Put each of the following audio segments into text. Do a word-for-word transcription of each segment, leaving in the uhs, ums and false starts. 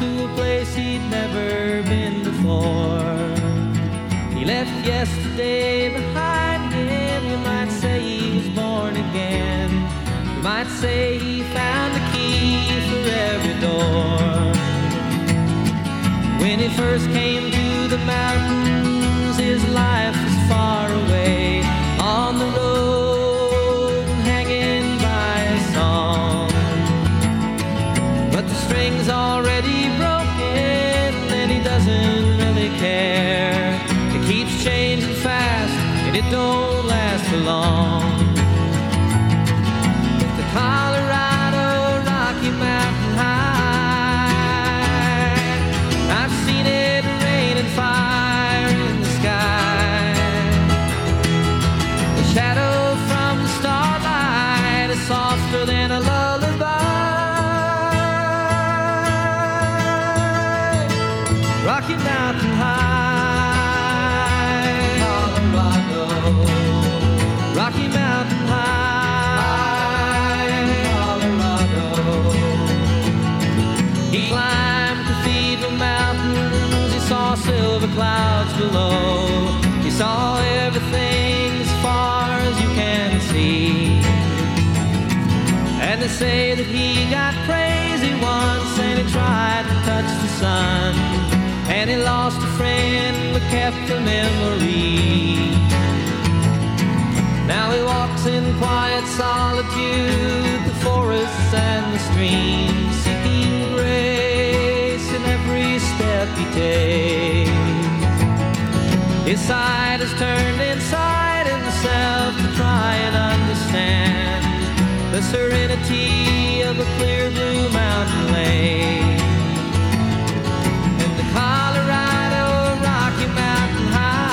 to a place he'd never been before. He left yesterday behind him. You might say he was born again. You might say he found the key for every door. When he first came to the mountains, his life was far away on the road, hanging by a song. But the string's already broken and he doesn't really care. It keeps changing fast and it don't last for long. If the Colorado Rocky Mountain High, I've seen it rain and fire in the sky. The shadow from the starlight is softer than a lullaby. Rocky Mountain High, Colorado. Rocky Mountain High, Colorado. He climbed Cathedral Mountains. He saw silver clouds below. He saw everything as far as you can see. And they say that he got crazy once and he tried to touch the sun. And he lost a friend but kept a memory. Now he walks in quiet solitude, the forests and the streams, seeking grace in every step he takes. His side is turned inside himself to try and understand the serenity of a clear blue mountain lake. Colorado Rocky Mountain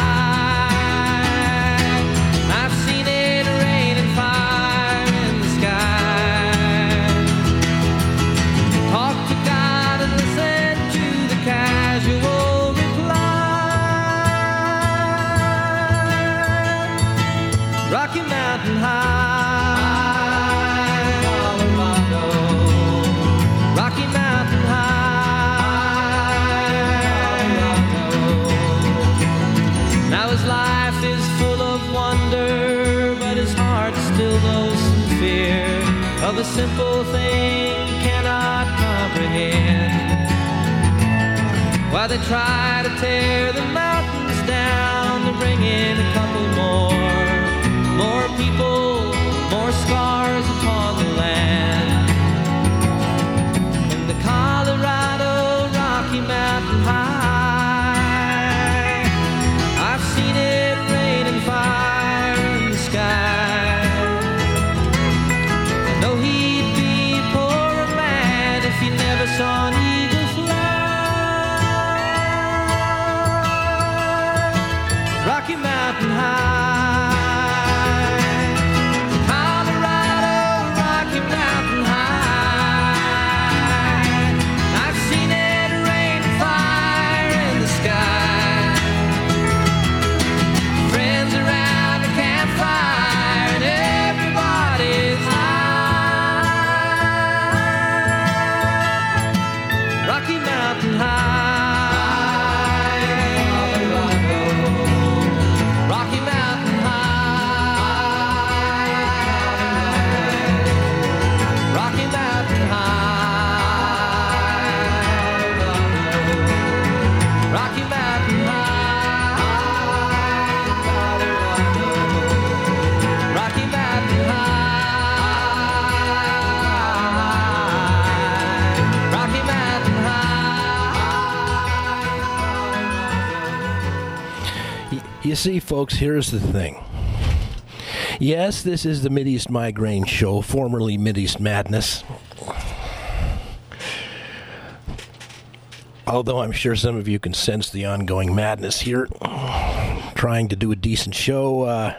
High, I've seen it rain and fire in the sky. Talk to God and listen to the casual reply. Rocky Mountain High, Colorado. Rocky Mountain High. Now his life is full of wonder, but his heart still knows some fear of a simple thing he cannot comprehend. While they try to tear the mountains down to bring in a couple more, more people, more scars upon the land. In the Colorado Rocky Mountain High, fire in the sky. I know he'd be a poorer man if he never saw an eagle fly. Rocky Mountain High, Colorado, Rocky Mountain High. I've seen it rain and fire in the sky. Rocky Mountain High, Colorado. Rocky Mountain High, Rocky Mountain High, Rocky Mountain High, Rocky Mountain High, Rocky Mountain High. You see, folks, here's the thing. Yes, this is the Mideast Migraine Show, formerly Mideast Madness. Although I'm sure some of you can sense the ongoing madness here. Trying to do a decent show. Uh,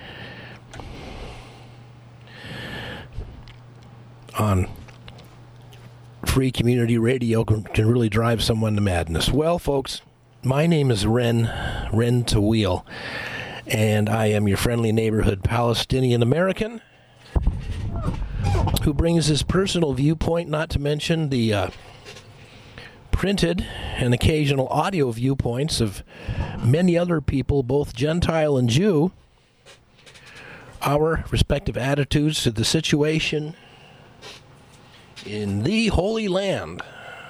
on free community radio can, can really drive someone to madness. Well, folks, my name is Ren, Ren Tawil, and I am your friendly neighborhood Palestinian American who brings his personal viewpoint, not to mention the uh, printed and occasional audio viewpoints of many other people, both Gentile and Jew, our respective attitudes to the situation in the Holy Land.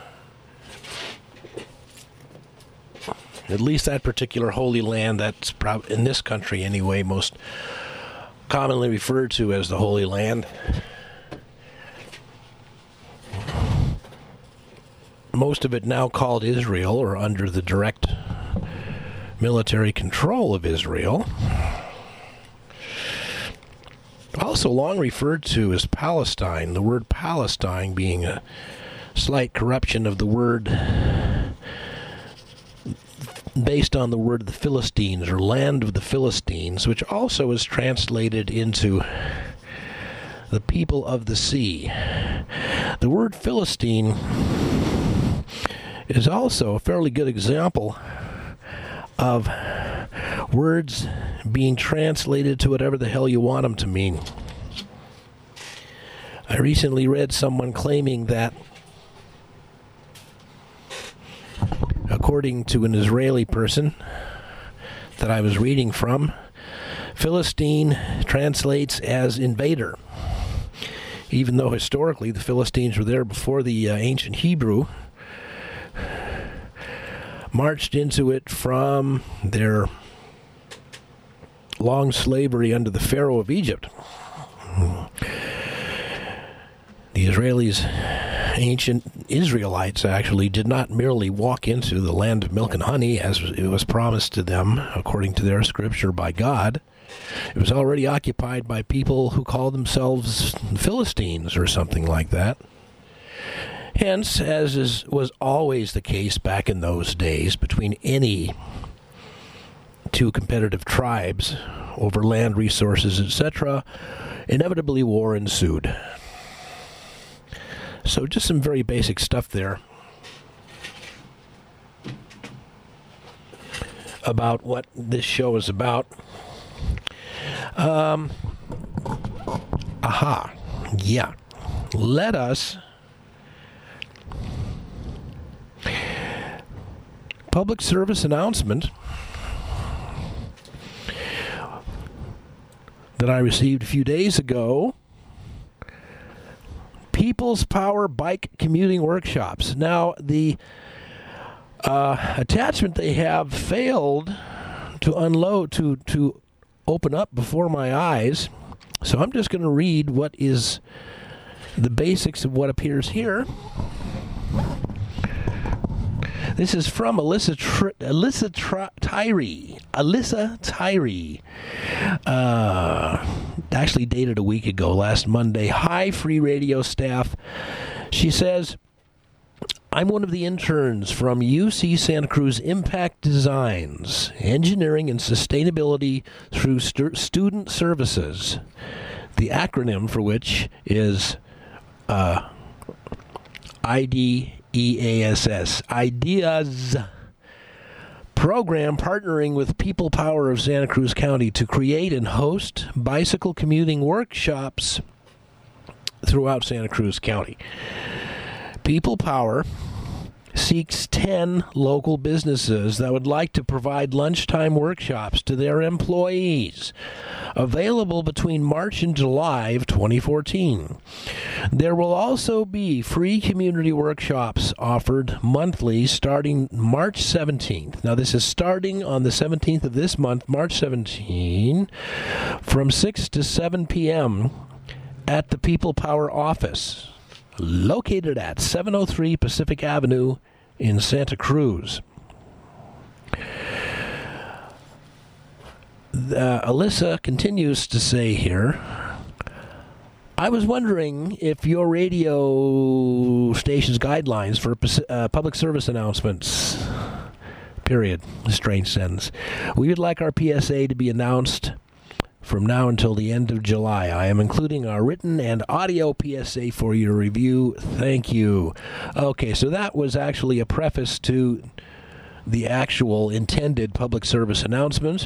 At least that particular Holy Land that's prob- in this country anyway, most commonly referred to as the Holy Land. Most of it now called Israel, or under the direct military control of Israel. Also long referred to as Palestine, the word Palestine being a slight corruption of the word based on the word the Philistines, or land of the Philistines, which also is translated into the people of the sea. The word Philistine is also a fairly good example of words being translated to whatever the hell you want them to mean. I recently read someone claiming that, according to an Israeli person that I was reading from, Philistine translates as invader, even though historically the Philistines were there before the uh, ancient Hebrew marched into it from their long slavery under the Pharaoh of Egypt. The Israelis, ancient Israelites actually, did not merely walk into the land of milk and honey as it was promised to them according to their scripture by God. It was already occupied by people who called themselves Philistines or something like that. Hence, as is, was always the case back in those days between any two competitive tribes over land resources, et cetera, inevitably war ensued. So just some very basic stuff there about what this show is about. Um, aha, yeah. Let us public service announcement that I received a few days ago. People's Power Bike Commuting Workshops. Now, the uh, attachment they have failed to unload, to, to open up before my eyes. So I'm just going to read what is the basics of what appears here. This is from Alyssa Tri- Alyssa Tri- Tyree. Alyssa Tyree. Uh, actually dated a week ago, last Monday. Hi, Free Radio staff. She says, I'm one of the interns from U C Santa Cruz Impact Designs, Engineering and Sustainability through stu- Student Services. The acronym for which is uh, I D E A S S, IDEAS program partnering with People Power of Santa Cruz County to create and host bicycle commuting workshops throughout Santa Cruz County. People Power seeks ten local businesses that would like to provide lunchtime workshops to their employees, available between March and July of twenty fourteen. There will also be free community workshops offered monthly starting March seventeenth. Now, this is starting on the seventeenth of this month, March seventeenth, from six to seven p.m. at the People Power office, located at seven oh three Pacific Avenue in Santa Cruz. Uh, Alyssa continues to say here, I was wondering if your radio station's guidelines for uh, public service announcements, period, a strange sentence. We would like our P S A to be announced from now until the end of July. I am including our written and audio P S A for your review. Thank you. Okay, so that was actually a preface to the actual intended public service announcement.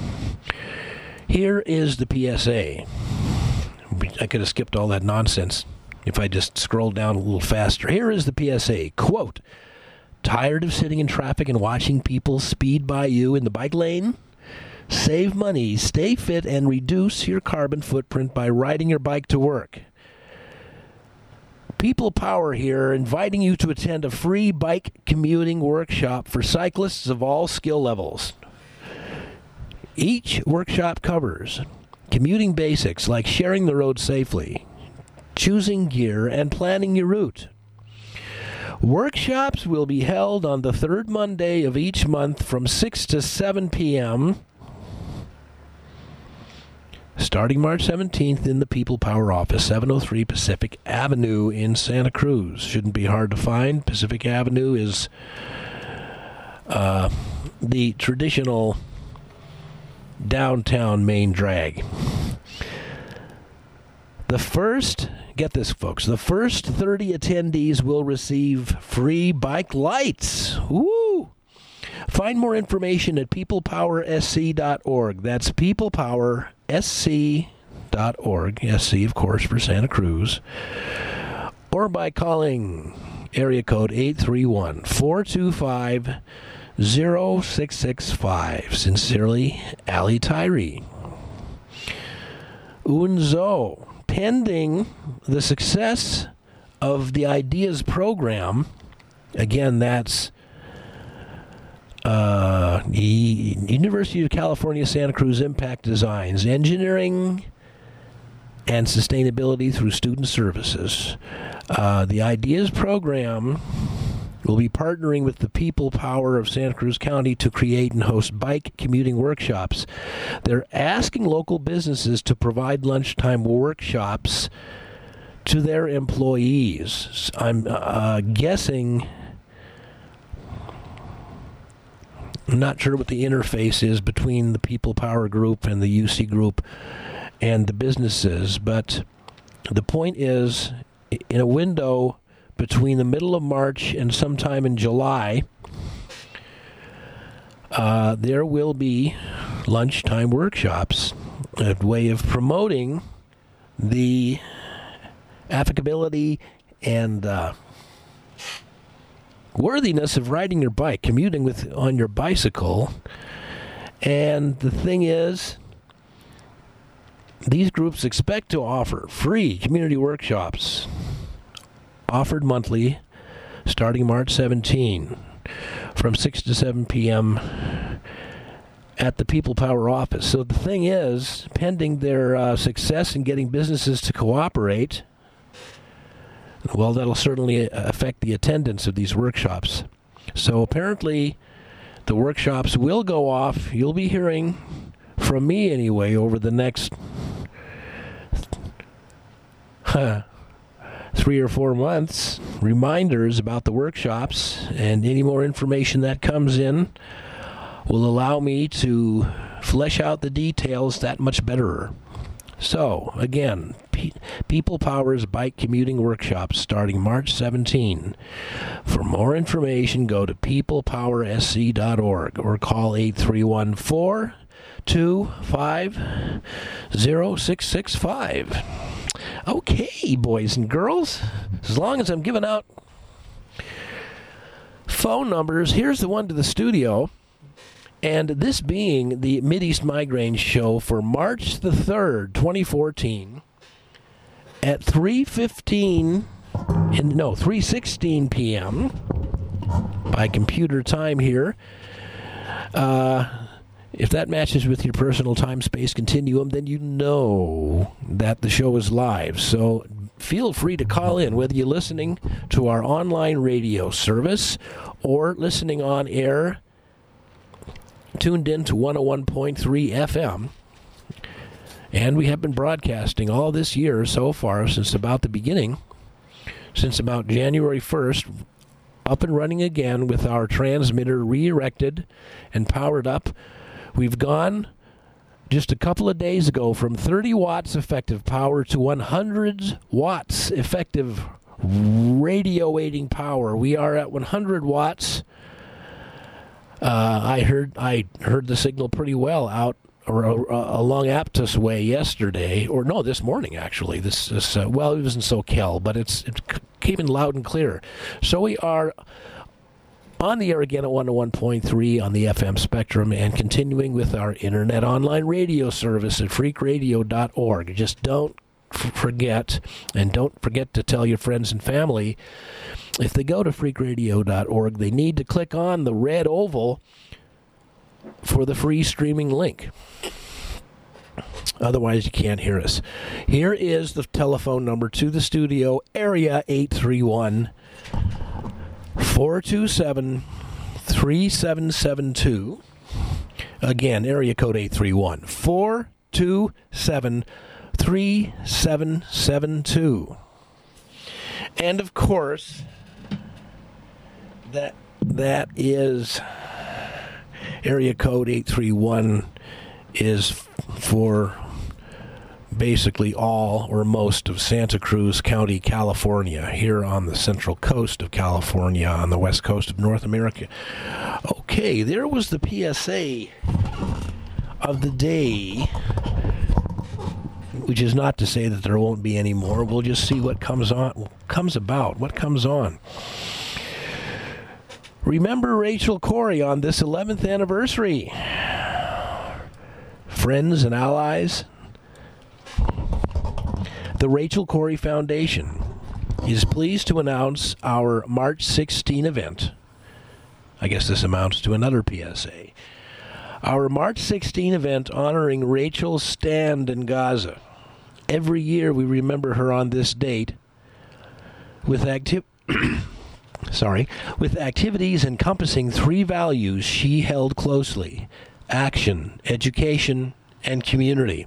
Here is the P S A. I could have skipped all that nonsense if I just scrolled down a little faster. Here is the P S A. Quote, Tired of sitting in traffic and watching people speed by you in the bike lane? Save money, stay fit, and reduce your carbon footprint by riding your bike to work. People Power here, inviting you to attend a free bike commuting workshop for cyclists of all skill levels. Each workshop covers commuting basics like sharing the road safely, choosing gear, and planning your route. Workshops will be held on the third Monday of each month from six to seven p.m., starting March seventeenth in the People Power office, seven oh three Pacific Avenue in Santa Cruz. Shouldn't be hard to find. Pacific Avenue is uh, the traditional downtown main drag. The first, get this folks, the first thirty attendees will receive free bike lights. Woo! Find more information at people power s c dot org. That's people power s c dot org. S C, of course, for Santa Cruz. Or by calling area code eight three one, four two five, zero six six five. Sincerely, Ali Tyree. Unzo. Pending the success of the IDEAS program, again, that's uh, the University of California, Santa Cruz Impact Designs, engineering and sustainability through student services. Uh, the IDEAS program will be partnering with the People Power of Santa Cruz County to create and host bike commuting workshops. They're asking local businesses to provide lunchtime workshops to their employees. I'm uh, guessing, I'm not sure what the interface is between the People Power group and the U C group and the businesses, but the point is, in a window between the middle of March and sometime in July, uh, there will be lunchtime workshops, a way of promoting the affability and uh, worthiness of riding your bike, commuting with on your bicycle. And the thing is, these groups expect to offer free community workshops offered monthly starting March seventeenth from six to seven p.m. at the People Power office. So the thing is, pending their uh, success in getting businesses to cooperate, well, that'll certainly affect the attendance of these workshops. So apparently the workshops will go off. You'll be hearing from me anyway over the next huh, three or four months, reminders about the workshops, and any more information that comes in will allow me to flesh out the details that much better. So, again, P- People Power's Bike Commuting Workshops starting March seventeenth. For more information, go to people power s c dot org or call eight three one, four two five, zero six six five. Okay, boys and girls, as long as I'm giving out phone numbers, here's the one to the studio. And this being the Mideast Migraine Show for March the third, twenty fourteen, at three fifteen, in, no, three sixteen p.m. by computer time here. Uh, if that matches with your personal time-space continuum, then you know that the show is live. So feel free to call in, whether you're listening to our online radio service or listening on air, tuned in to one oh one point three F M. And we have been broadcasting all this year so far, since about the beginning, since about January first, up and running again with our transmitter re-erected and powered up. We've gone just a couple of days ago from thirty watts effective power to one hundred watts effective radiating power. We are at one hundred watts. Uh, I heard I heard the signal pretty well out or, uh, along Aptos Way yesterday, or no, this morning actually. This is uh, well, it was in SoCal, but it's it came in loud and clear. So we are On the air again at one oh one point three on the F M spectrum, and continuing with our internet online radio service at freak radio dot org. Just don't f- forget, and don't forget to tell your friends and family, if they go to freak radio dot org, they need to click on the red oval for the free streaming link. Otherwise, you can't hear us. Here is the telephone number to the studio, area eight three one, four two seven, three seven seven two. Again, area code eight three one, four two seven, three seven seven two. And of course, that that is area code eight three one is for basically all or most of Santa Cruz County, California, here on the central coast of California, on the west coast of North America. Okay, there was the P S A of the day, which is not to say that there won't be any more. We'll just see what comes on, comes about, what comes on. Remember Rachel Corrie on this eleventh anniversary. Friends and allies, the Rachel Corrie Foundation is pleased to announce our March sixteenth event. I guess this amounts to another P S A. Our March sixteenth event honoring Rachel's stand in Gaza. Every year we remember her on this date with acti- sorry, with activities encompassing three values she held closely: action, education, and community.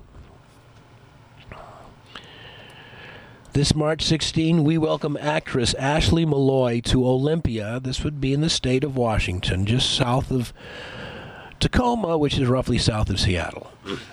This March sixteenth, we welcome actress Ashley Malloy to Olympia. This would be in the state of Washington, just south of Tacoma, which is roughly south of Seattle.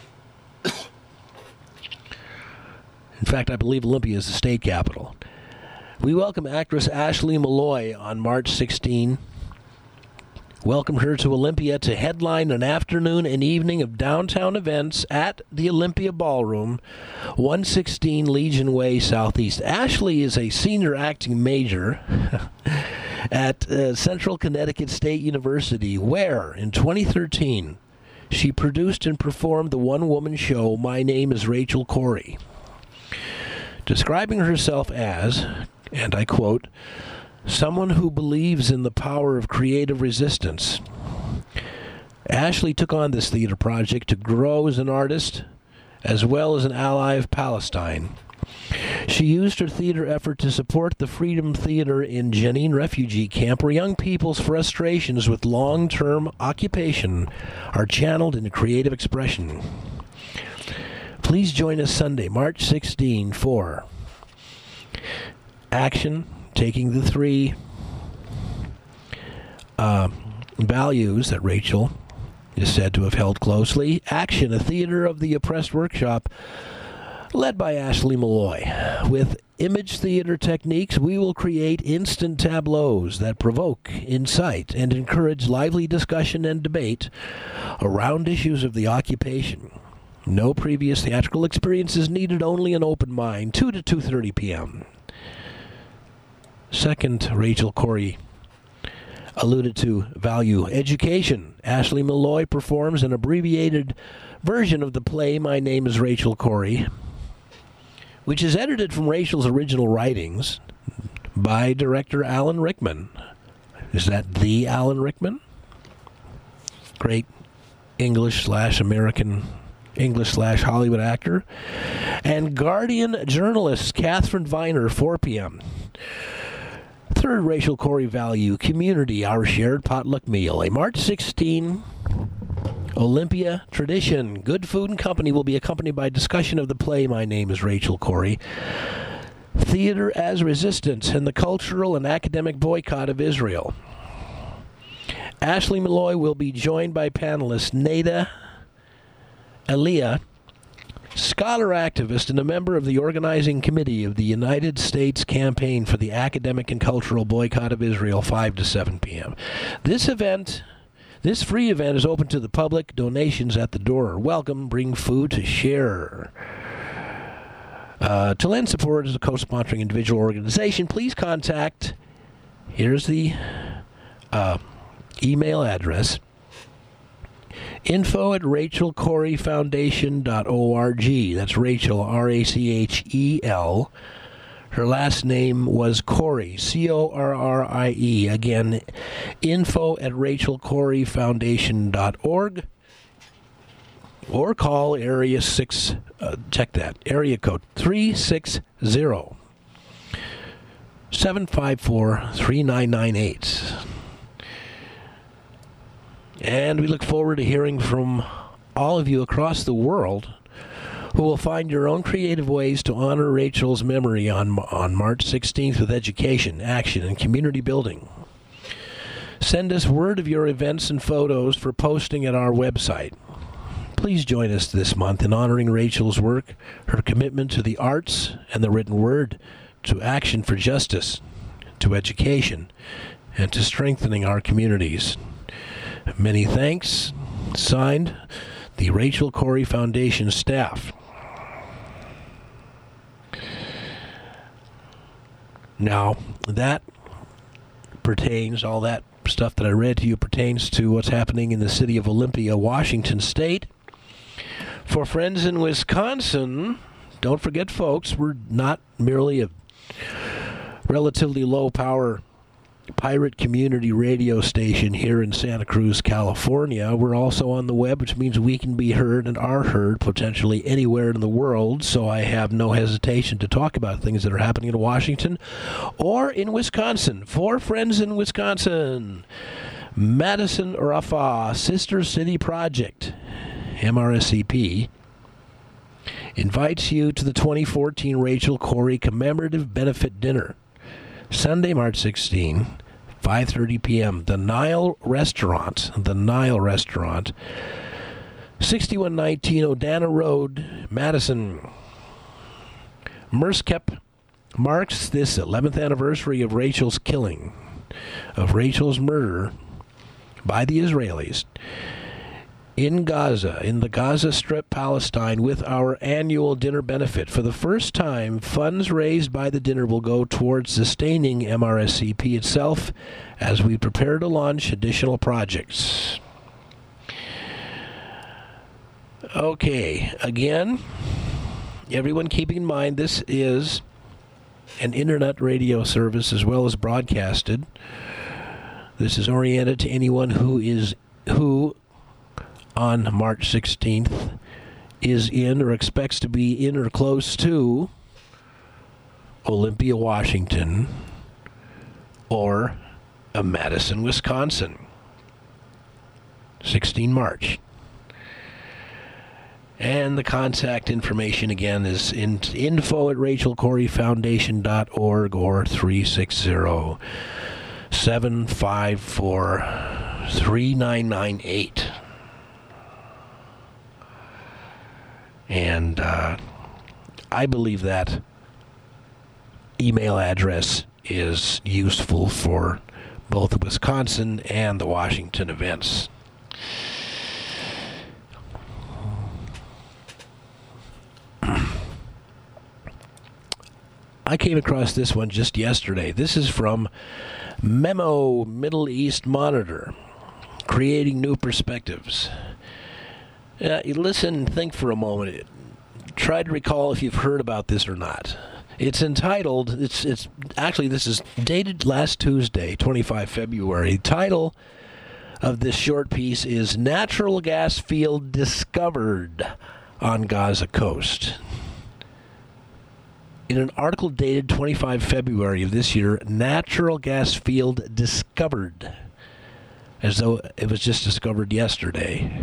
In fact, I believe Olympia is the state capital. We welcome actress Ashley Malloy on March sixteenth. Welcome her to Olympia to headline an afternoon and evening of downtown events at the Olympia Ballroom, one sixteen Legion Way, Southeast. Ashley is a senior acting major at uh, Central Connecticut State University, where, in twenty thirteen, she produced and performed the one-woman show, My Name is Rachel Corrie. Describing herself as, and I quote, someone who believes in the power of creative resistance, Ashley took on this theater project to grow as an artist as well as an ally of Palestine. She used her theater effort to support the Freedom Theater in Jenin refugee camp, where young people's frustrations with long-term occupation are channeled into creative expression. Please join us Sunday, March sixteenth, for action, taking the three uh, values that Rachel is said to have held closely. Action, a theater of the oppressed workshop, led by Ashley Malloy. With image theater techniques, we will create instant tableaus that provoke, incite, and encourage lively discussion and debate around issues of the occupation. No previous theatrical experience is needed, only an open mind, two to two thirty p.m. Second, Rachel Corrie alluded to value education. Ashley Malloy performs an abbreviated version of the play My Name is Rachel Corrie, which is edited from Rachel's original writings by director Alan Rickman. Is that the Alan Rickman? Great English slash American, English slash Hollywood actor. And Guardian journalist Catherine Viner, four p.m. Third, Rachel Corrie value, community, our shared potluck meal. A March sixteenth Olympia tradition. Good food and company will be accompanied by discussion of the play My Name is Rachel Corrie, theater as resistance, and the cultural and academic boycott of Israel. Ashley Malloy will be joined by panelists Nada Elia, scholar activist and a member of the organizing committee of the United States Campaign for the Academic and Cultural Boycott of Israel, five to seven p.m. This event, this free event is open to the public. Donations at the door are welcome. Bring food to share. Uh, to lend support as a co-sponsoring individual organization, please contact, here's the uh, email address, info at rachel corrie foundation dot org. That's Rachel, R A C H E L. Her last name was Corrie, C O R R I E. Again, info at rachel corrie foundation dot org. Or call area six, uh, check that, area code three six zero, seven five four, three nine nine eight. And we look forward to hearing from all of you across the world who will find your own creative ways to honor Rachel's memory on, on March sixteenth with education, action, and community building. Send us word of your events and photos for posting at our website. Please join us this month in honoring Rachel's work, her commitment to the arts and the written word, to action for justice, to education, and to strengthening our communities. Many thanks. Signed, the Rachel Corrie Foundation staff. Now, that pertains, all that stuff that I read to you pertains to what's happening in the city of Olympia, Washington State. For friends in Wisconsin, don't forget, folks, we're not merely a relatively low-power pirate community radio station here in Santa Cruz, California. We're also on the web, which means we can be heard and are heard potentially anywhere in the world, so I have no hesitation to talk about things that are happening in Washington or in Wisconsin. For friends in Wisconsin, Madison Rafa Sister City Project, M R S C P, invites you to the twenty fourteen Rachel Corrie Commemorative Benefit Dinner, Sunday, March sixteenth, five thirty p.m. The Nile Restaurant, the Nile Restaurant, sixty-one nineteen Odana Road, Madison. MERSCEP marks this eleventh anniversary of Rachel's killing, of Rachel's murder by the Israelis in Gaza, in the Gaza Strip, Palestine, with our annual dinner benefit. For the first time, funds raised by the dinner will go towards sustaining M R S C P itself as we prepare to launch additional projects. Okay, again, everyone keeping in mind this is an internet radio service as well as broadcasted. This is oriented to anyone who is who on March sixteenth is in or expects to be in or close to Olympia, Washington, or uh, Madison, Wisconsin. sixteenth March. And the contact information again is in, info at rachel corrie foundation dot org or three six zero, seven five four, three nine nine eight. And uh, I believe that email address is useful for both the Wisconsin and the Washington events. I came across this one just yesterday. This is from Memo Middle East Monitor, Creating New Perspectives. Uh, you listen and think for a moment. Try to recall if you've heard about this or not. It's entitled, it's it's actually, this is dated last Tuesday, twenty-fifth of February. The title of this short piece is Natural Gas Field Discovered on Gaza Coast. In an article dated twenty-fifth of February of this year, natural gas field discovered, as though it was just discovered yesterday,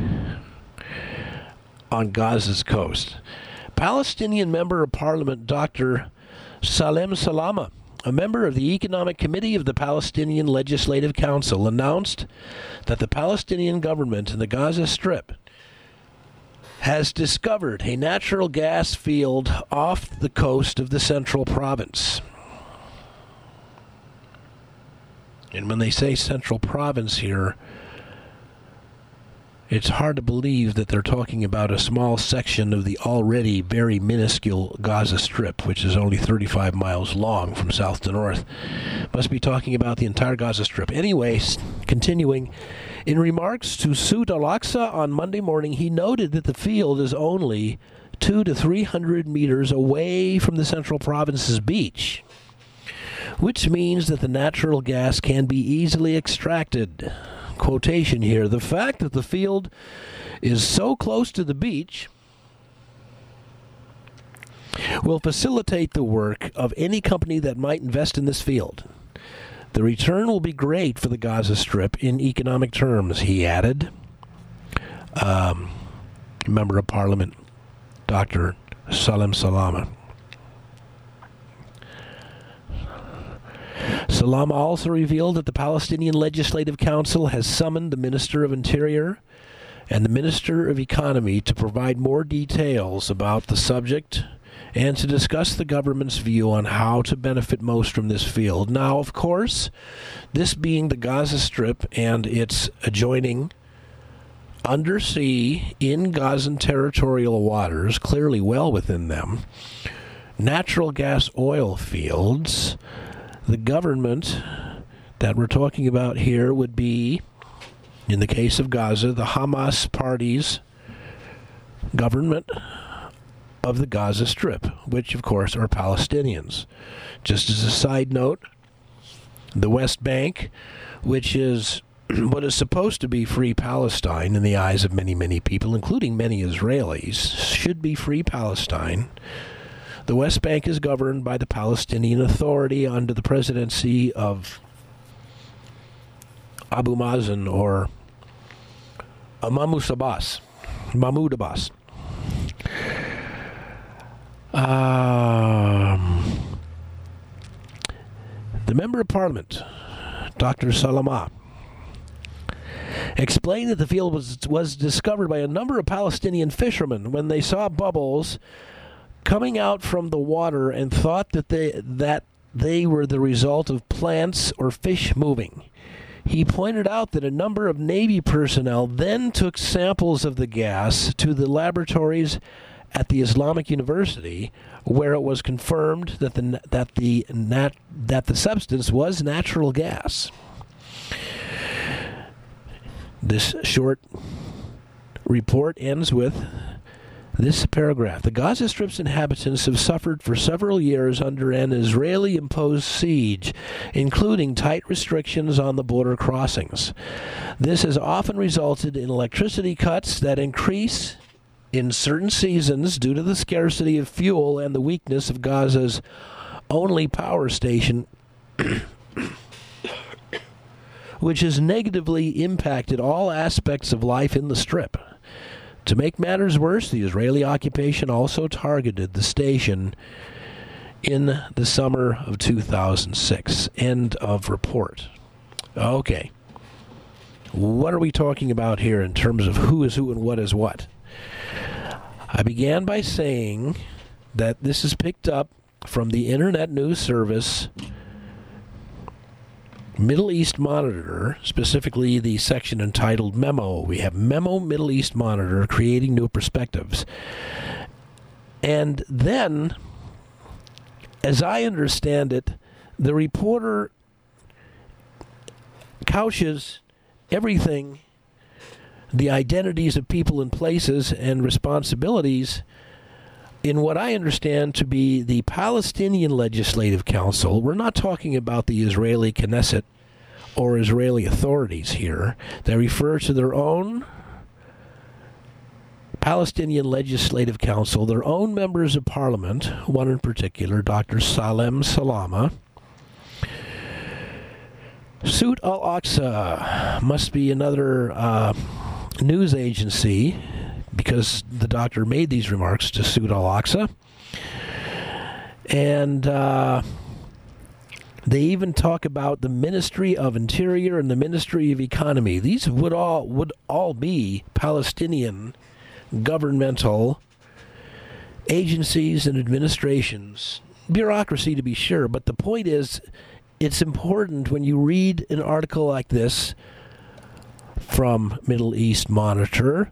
on Gaza's coast. Palestinian Member of Parliament Doctor Salem Salama, a member of the Economic Committee of the Palestinian Legislative Council, announced that the Palestinian government in the Gaza Strip has discovered a natural gas field off the coast of the Central Province. And when they say Central Province here, it's hard to believe that they're talking about a small section of the already very minuscule Gaza Strip, which is only thirty-five miles long from south to north. Must be talking about the entire Gaza Strip. Anyways, continuing, in remarks to Sud Al-Aqsa on Monday morning, he noted that the field is only two to three hundred meters away from the central province's beach, which means that the natural gas can be easily extracted. Quotation here, the fact that the field is so close to the beach will facilitate the work of any company that might invest in this field. The return will be great for the Gaza Strip in economic terms, he added. Um, Member of Parliament, Doctor Salem Salama. Salama also revealed that the Palestinian Legislative Council has summoned the Minister of Interior and the Minister of Economy to provide more details about the subject and to discuss the government's view on how to benefit most from this field. Now, of course, this being the Gaza Strip and its adjoining undersea in Gazan territorial waters, clearly well within them, natural gas oil fields, the government that we're talking about here would be, in the case of Gaza, the Hamas party's government of the Gaza Strip, which, of course, are Palestinians. Just as a side note, the West Bank, which is what is supposed to be free Palestine in the eyes of many, many people, including many Israelis, should be free Palestine. The West Bank is governed by the Palestinian Authority under the presidency of Abu Mazen or Mahmoud Abbas. Mahmoud Abbas. Um, the Member of Parliament, Doctor Salama, explained that the field was, was discovered by a number of Palestinian fishermen when they saw bubbles coming out from the water and thought that they that they were the result of plants or fish moving. He pointed out that a number of Navy personnel then took samples of the gas to the laboratories at the Islamic University, where it was confirmed that the that the nat, that the substance was natural gas. This short report ends with this paragraph. The Gaza Strip's inhabitants have suffered for several years under an Israeli-imposed siege, including tight restrictions on the border crossings. This has often resulted in electricity cuts that increase in certain seasons due to the scarcity of fuel and the weakness of Gaza's only power station, which has negatively impacted all aspects of life in the Strip. To make matters worse, the Israeli occupation also targeted the station in the summer of two thousand six. End of report. Okay. What are we talking about here in terms of who is who and what is what? I began by saying that this is picked up from the Internet News Service Middle East Monitor, specifically the section entitled Memo. We have Memo Middle East Monitor, Creating New Perspectives. And then, as I understand it, the reporter couches everything, the identities of people and places and responsibilities, in what I understand to be the Palestinian Legislative Council. We're not talking about the Israeli Knesset or Israeli authorities here. They refer to their own Palestinian Legislative Council, their own members of parliament, one in particular, Doctor Salem Salama. Sud Al-Aqsa must be another uh, news agency, because the doctor made these remarks to Sud Al-Aqsa. And uh, they even talk about the Ministry of Interior and the Ministry of Economy. These would all would all be Palestinian governmental agencies and administrations. Bureaucracy, to be sure, but the point is, it's important when you read an article like this from Middle East Monitor.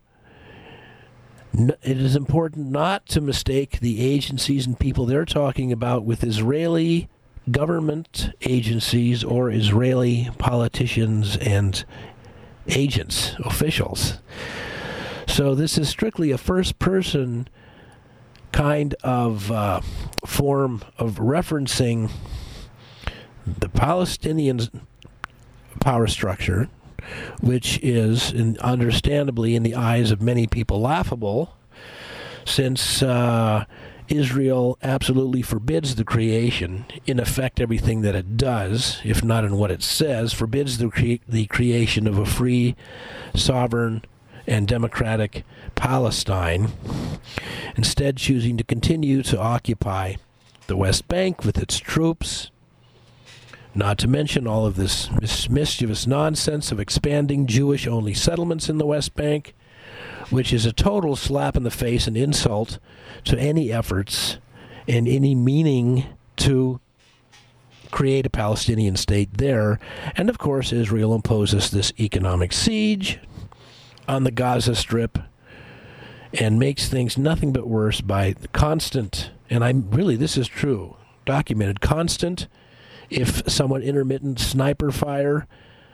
It is important not to mistake the agencies and people they're talking about with Israeli government agencies or Israeli politicians and agents, officials. So this is strictly a first-person kind of uh, form of referencing the Palestinian power structure, which is in, understandably in the eyes of many people laughable, since uh, Israel absolutely forbids the creation, in effect everything that it does, if not in what it says, forbids the, cre- the creation of a free, sovereign, and democratic Palestine, instead choosing to continue to occupy the West Bank with its troops, not to mention all of this mis- mischievous nonsense of expanding Jewish-only settlements in the West Bank, which is a total slap in the face and insult to any efforts and any meaning to create a Palestinian state there. And of course, Israel imposes this economic siege on the Gaza Strip and makes things nothing but worse by constant, and I'm really, this is true, documented, constant, if somewhat intermittent sniper fire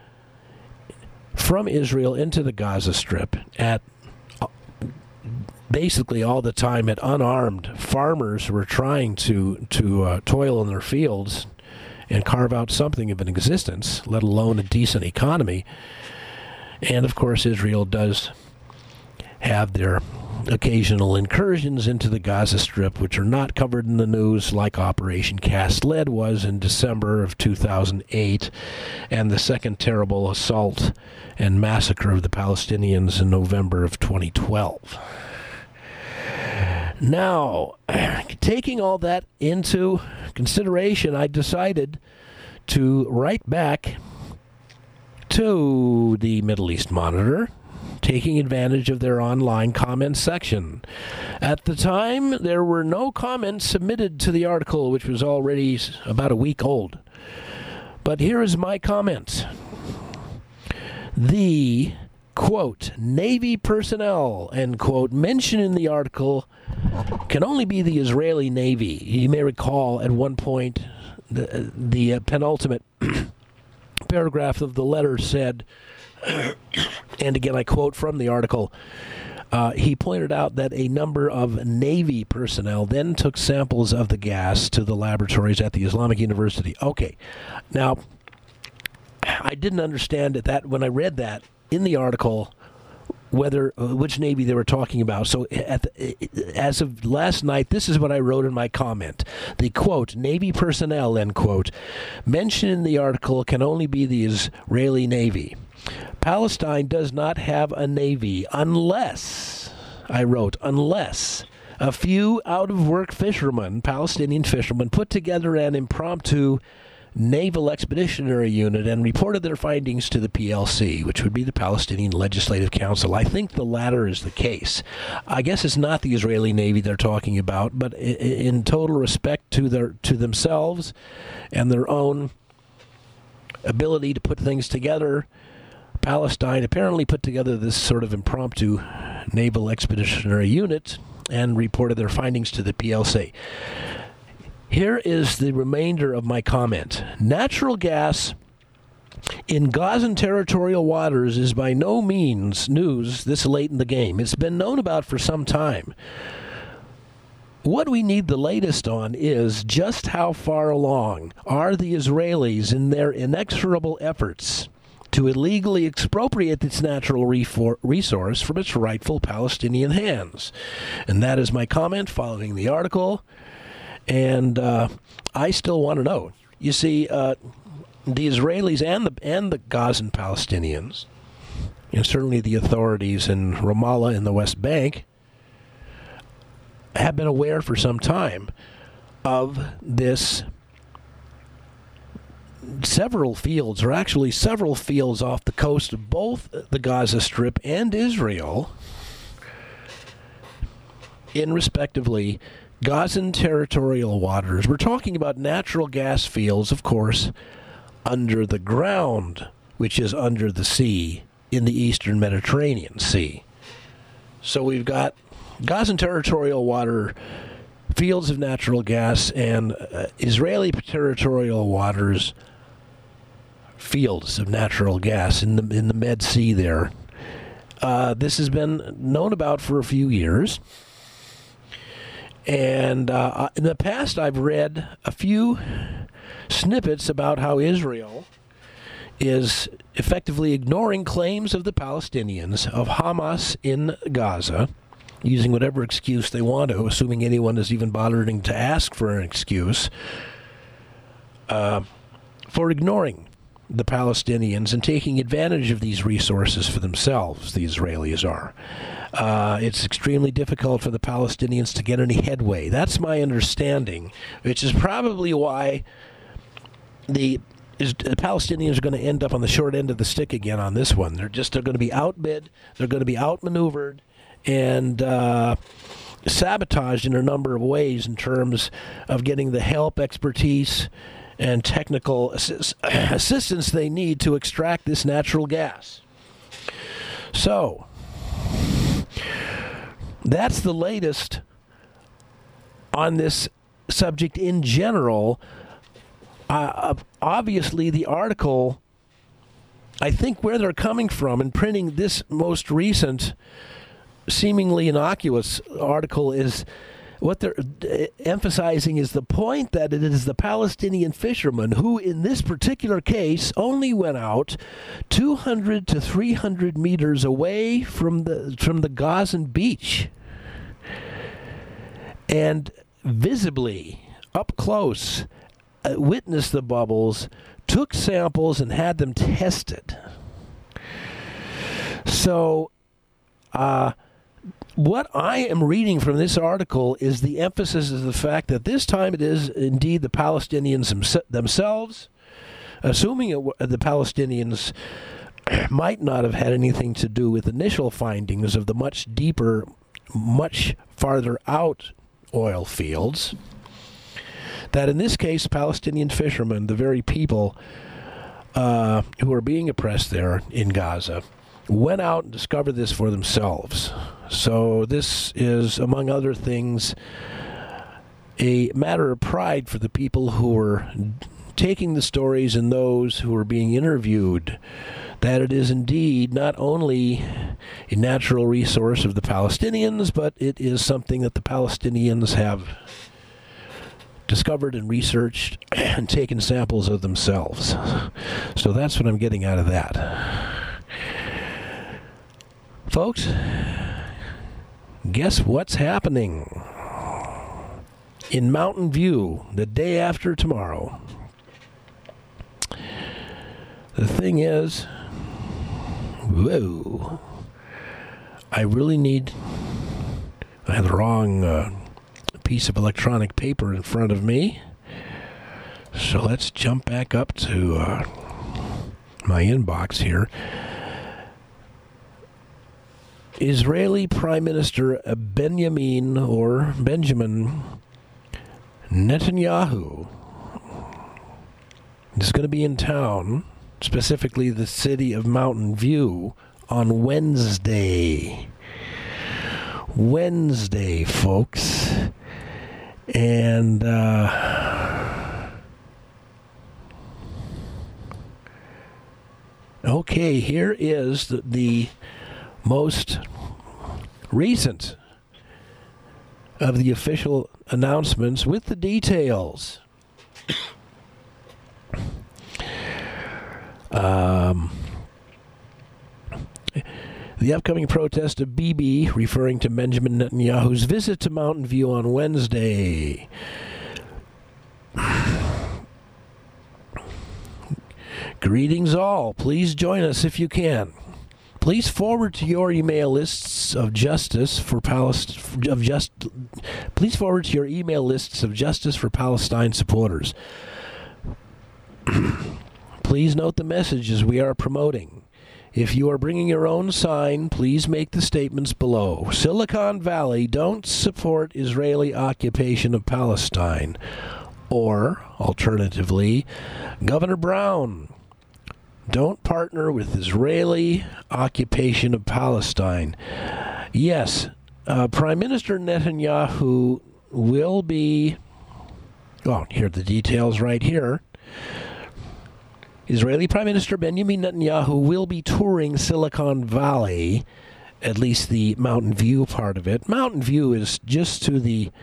from Israel into the Gaza Strip at basically all the time at unarmed farmers who are trying to, to uh, toil in their fields and carve out something of an existence, let alone a decent economy. And, of course, Israel does have their occasional incursions into the Gaza Strip, which are not covered in the news like Operation Cast Lead was in December of two thousand eight, and the second terrible assault and massacre of the Palestinians in November of twenty twelve. Now, taking all that into consideration, I decided to write back to the Middle East Monitor, taking advantage of their online comment section. At the time, there were no comments submitted to the article, which was already about a week old. But here is my comment. The, quote, Navy personnel, end quote, mentioned in the article can only be the Israeli Navy. You may recall at one point the, the uh, penultimate paragraph of the letter said, and again I quote from the article, uh, he pointed out that a number of Navy personnel then took samples of the gas to the laboratories at the Islamic University. Okay, now I didn't understand at that when I read that in the article whether uh, which Navy they were talking about. So at the, as of last night, this is what I wrote in my comment. The, quote, Navy personnel, end quote, mentioned in the article can only be the Israeli Navy. Palestine does not have a Navy unless, I wrote, unless a few out-of-work fishermen, Palestinian fishermen, put together an impromptu Naval Expeditionary Unit and reported their findings to the P L C, which would be the Palestinian Legislative Council. I think the latter is the case. I guess it's not the Israeli Navy they're talking about, but in total respect to their to themselves and their own ability to put things together, Palestine apparently put together this sort of impromptu Naval Expeditionary Unit and reported their findings to the P L C. Here is the remainder of my comment. Natural gas in Gazan territorial waters is by no means news this late in the game. It's been known about for some time. What we need the latest on is just how far along are the Israelis in their inexorable efforts to illegally expropriate its natural resource from its rightful Palestinian hands. And that is my comment following the article. And uh, I still want to know. You see, uh, the Israelis and the and the Gazan Palestinians, and certainly the authorities in Ramallah in the West Bank, have been aware for some time of this. Several fields, or actually several fields off the coast of both the Gaza Strip and Israel, in respectively Gazan territorial waters. We're talking about natural gas fields, of course, under the ground, which is under the sea, in the eastern Mediterranean Sea. So we've got Gazan territorial water, fields of natural gas, and uh, Israeli territorial waters, fields of natural gas in the in the Med Sea there. Uh, this has been known about for a few years. And uh, in the past, I've read a few snippets about how Israel is effectively ignoring claims of the Palestinians, of Hamas in Gaza, using whatever excuse they want to, assuming anyone is even bothering to ask for an excuse, uh, for ignoring the Palestinians and taking advantage of these resources for themselves, the Israelis are. Uh, it's extremely difficult for the Palestinians to get any headway. That's my understanding, which is probably why the, is, the Palestinians are going to end up on the short end of the stick again on this one. They're just they're going to be outbid, they're going to be outmaneuvered, and uh, sabotaged in a number of ways in terms of getting the help, expertise, and technical assist- assistance they need to extract this natural gas. So, that's the latest on this subject in general. Uh, obviously, the article, I think where they're coming from in printing this most recent, seemingly innocuous article is what they're emphasizing is the point that it is the Palestinian fishermen who, in this particular case, only went out two hundred to three hundred meters away from the from the Gazan beach and visibly, up close, uh, witnessed the bubbles, took samples, and had them tested. So, uh... what I am reading from this article is the emphasis of the fact that this time it is indeed the Palestinians themselves, assuming it, the Palestinians might not have had anything to do with initial findings of the much deeper, much farther out oil fields, that in this case Palestinian fishermen, the very people uh, who are being oppressed there in Gaza, went out and discovered this for themselves. So this is, among other things, a matter of pride for the people who are taking the stories and those who are being interviewed, that it is indeed not only a natural resource of the Palestinians, but it is something that the Palestinians have discovered and researched and taken samples of themselves. So that's what I'm getting out of that. Folks, guess what's happening in Mountain View the day after tomorrow? The thing is, whoa, I really need, I have the wrong uh, piece of electronic paper in front of me. So let's jump back up to uh, my inbox here. Israeli Prime Minister Benjamin or Benjamin Netanyahu is going to be in town, specifically the city of Mountain View, on Wednesday. Wednesday, folks. And uh, okay, here is the, the most recent of the official announcements with the details. um, the upcoming protest of Bibi, referring to Benjamin Netanyahu's visit to Mountain View on Wednesday. Greetings all. Please join us if you can. Please forward to your email lists of justice for Palestine. Of just, please forward to your email lists of Justice for Palestine supporters. Please note the messages we are promoting. If you are bringing your own sign, please make the statements below. Silicon Valley don't support Israeli occupation of Palestine. Or, alternatively, Governor Brown Don't partner with Israeli occupation of Palestine. Yes, uh, Prime Minister Netanyahu will be, well, here are the details right here. Israeli Prime Minister Benjamin Netanyahu will be touring Silicon Valley, at least the Mountain View part of it. Mountain View is just to the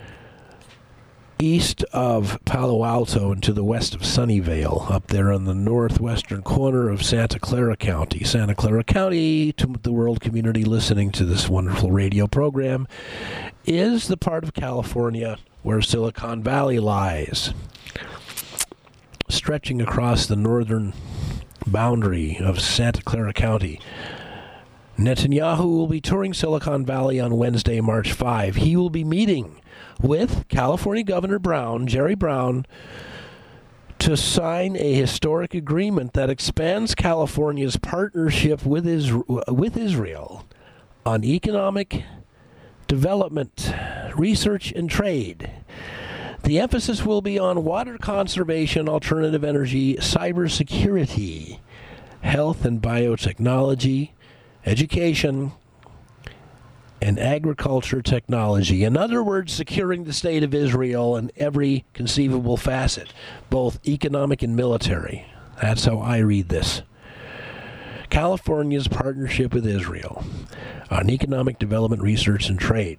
east of Palo Alto and to the west of Sunnyvale, up there on the northwestern corner of Santa Clara County. Santa Clara County, to the world community listening to this wonderful radio program, is the part of California where Silicon Valley lies, stretching across the northern boundary of Santa Clara County. Netanyahu will be touring Silicon Valley on Wednesday, March fifth. He will be meeting with California Governor Brown, Jerry Brown, to sign a historic agreement that expands California's partnership with Isra- with Israel on economic development, research, and trade. The emphasis will be on water conservation, alternative energy, cybersecurity, health and biotechnology, education, and agriculture technology. In other words, securing the state of Israel in every conceivable facet, both economic and military. That's how I read this. California's partnership with Israel on economic development, research, and trade.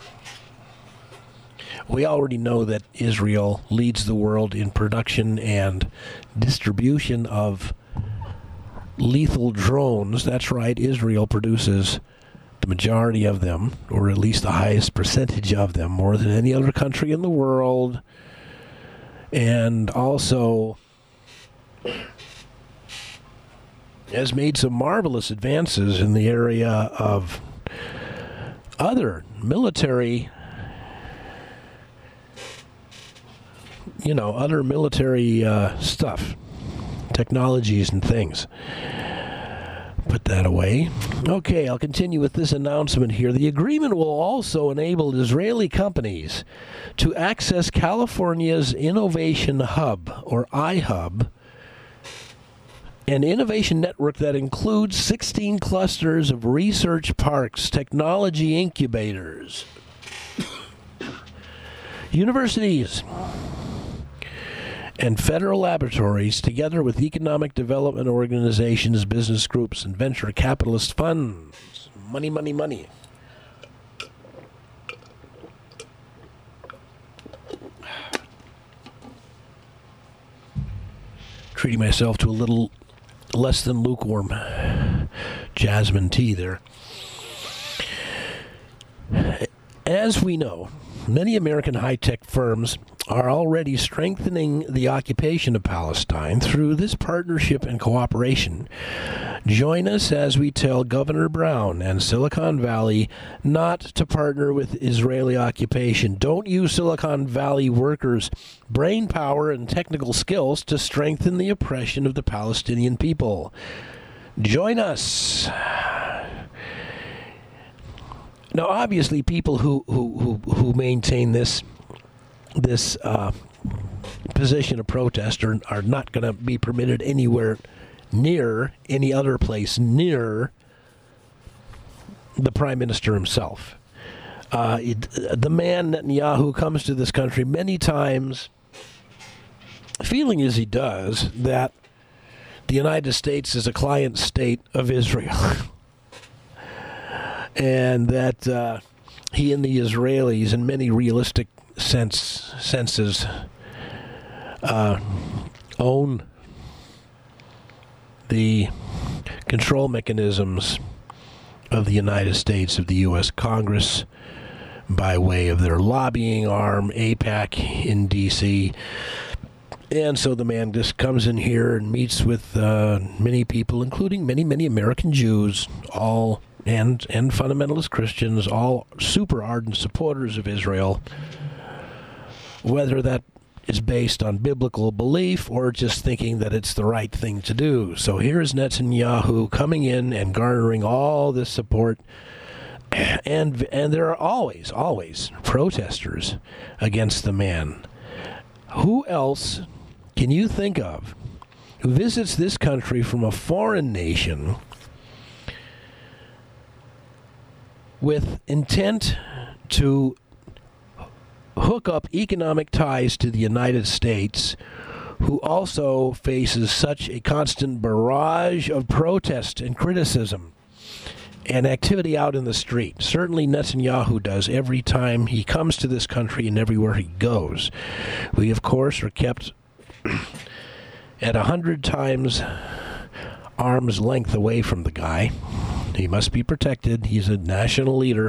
We already know that Israel leads the world in production and distribution of lethal drones. That's right, Israel produces the majority of them, or at least the highest percentage of them, more than any other country in the world. And also has made some marvelous advances in the area of other military, you know, other military uh, stuff, technologies and things. Put that away. Okay, I'll continue with this announcement here. The agreement will also enable Israeli companies to access California's Innovation Hub, or iHub, an innovation network that includes sixteen clusters of research parks, technology incubators, universities, and federal laboratories, together with economic development organizations, business groups, and venture capitalist funds. Money, money, money. Treating myself to a little less than lukewarm jasmine tea there. As we know, many American high-tech firms are already strengthening the occupation of Palestine through this partnership and cooperation. Join us as we tell Governor Brown and Silicon Valley not to partner with Israeli occupation. Don't use Silicon Valley workers' brain power and technical skills to strengthen the oppression of the Palestinian people. Join us. Now, obviously, people who who who, who maintain this this uh, position of protest are, are not going to be permitted anywhere near any other place near the Prime Minister himself. Uh, it, the man Netanyahu comes to this country many times, feeling as he does that the United States is a client state of Israel. And that uh, he and the Israelis, in many realistic sense senses, uh, own the control mechanisms of the United States, of the U S Congress, by way of their lobbying arm, AIPAC, in D C And so the man just comes in here and meets with uh, many people, including many, many American Jews, all and and fundamentalist Christians, all super ardent supporters of Israel, whether that is based on biblical belief or just thinking that it's the right thing to do. So here's Netanyahu coming in and garnering all this support, and and there are always, always protesters against the man. Who else can you think of who visits this country from a foreign nation with intent to hook up economic ties to the United States, who also faces such a constant barrage of protest and criticism and activity out in the street. Certainly Netanyahu does every time he comes to this country and everywhere he goes. We, of course, are kept at a hundred times arm's length away from the guy. He must be protected. He's a national leader.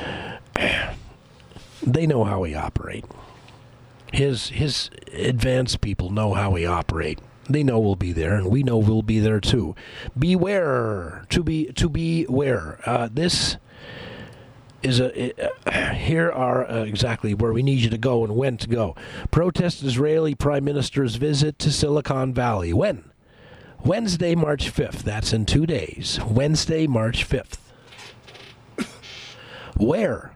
They know how we operate. His his advanced people know how we operate. They know we'll be there, and we know we'll be there too. Beware, to be to beware. Uh, this is a. Uh, here are uh, exactly where we need you to go and when to go. Protest Israeli Prime Minister's visit to Silicon Valley. When? Wednesday, March fifth. That's in two days. Wednesday, March fifth. Where?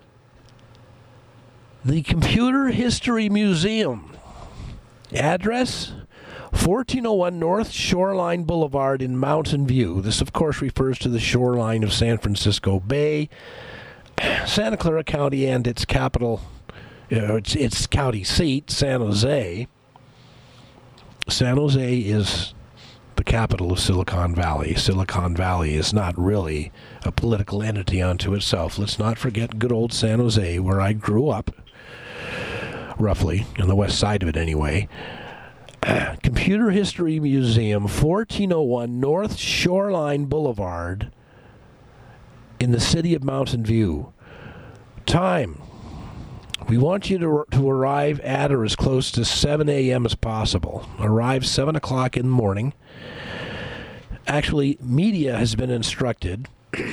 The Computer History Museum. Address? fourteen oh one North Shoreline Boulevard in Mountain View. This, of course, refers to the shoreline of San Francisco Bay, Santa Clara County, and its capital, you know, its, its county seat, San Jose. San Jose is the capital of Silicon Valley. Silicon Valley is not really a political entity unto itself. Let's not forget good old San Jose, where I grew up, roughly, on the west side of it anyway. Uh, Computer History Museum, fourteen oh one North Shoreline Boulevard in the city of Mountain View. Time. We want you to, to arrive at or as close to seven a.m. as possible. Arrive seven o'clock in the morning. Actually, media has been instructed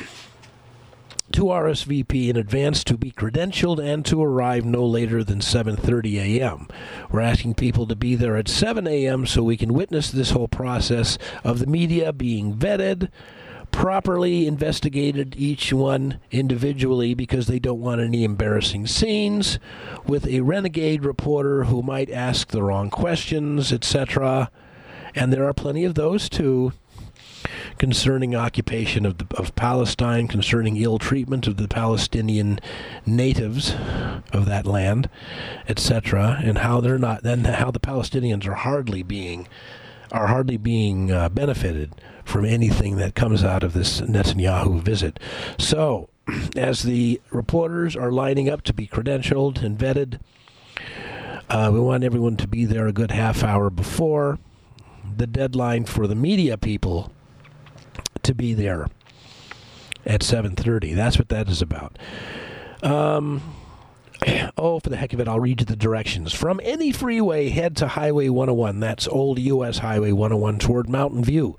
to R S V P in advance to be credentialed and to arrive no later than seven thirty a.m. We're asking people to be there at seven a.m. so we can witness this whole process of the media being vetted, properly investigated, each one individually, because they don't want any embarrassing scenes with a renegade reporter who might ask the wrong questions, et cetera. And there are plenty of those too, concerning occupation of the, of Palestine, concerning ill treatment of the Palestinian natives of that land, et cetera, and how they're not, then how the Palestinians are hardly being are hardly being uh, benefited from anything that comes out of this Netanyahu visit. So, as the reporters are lining up to be credentialed and vetted, uh, we want everyone to be there a good half hour before the deadline for the media people to be there at seven thirty. That's what that is about. Um, oh, for the heck of it, I'll read you the directions. From any freeway, head to Highway one oh one. That's old U S Highway one oh one toward Mountain View.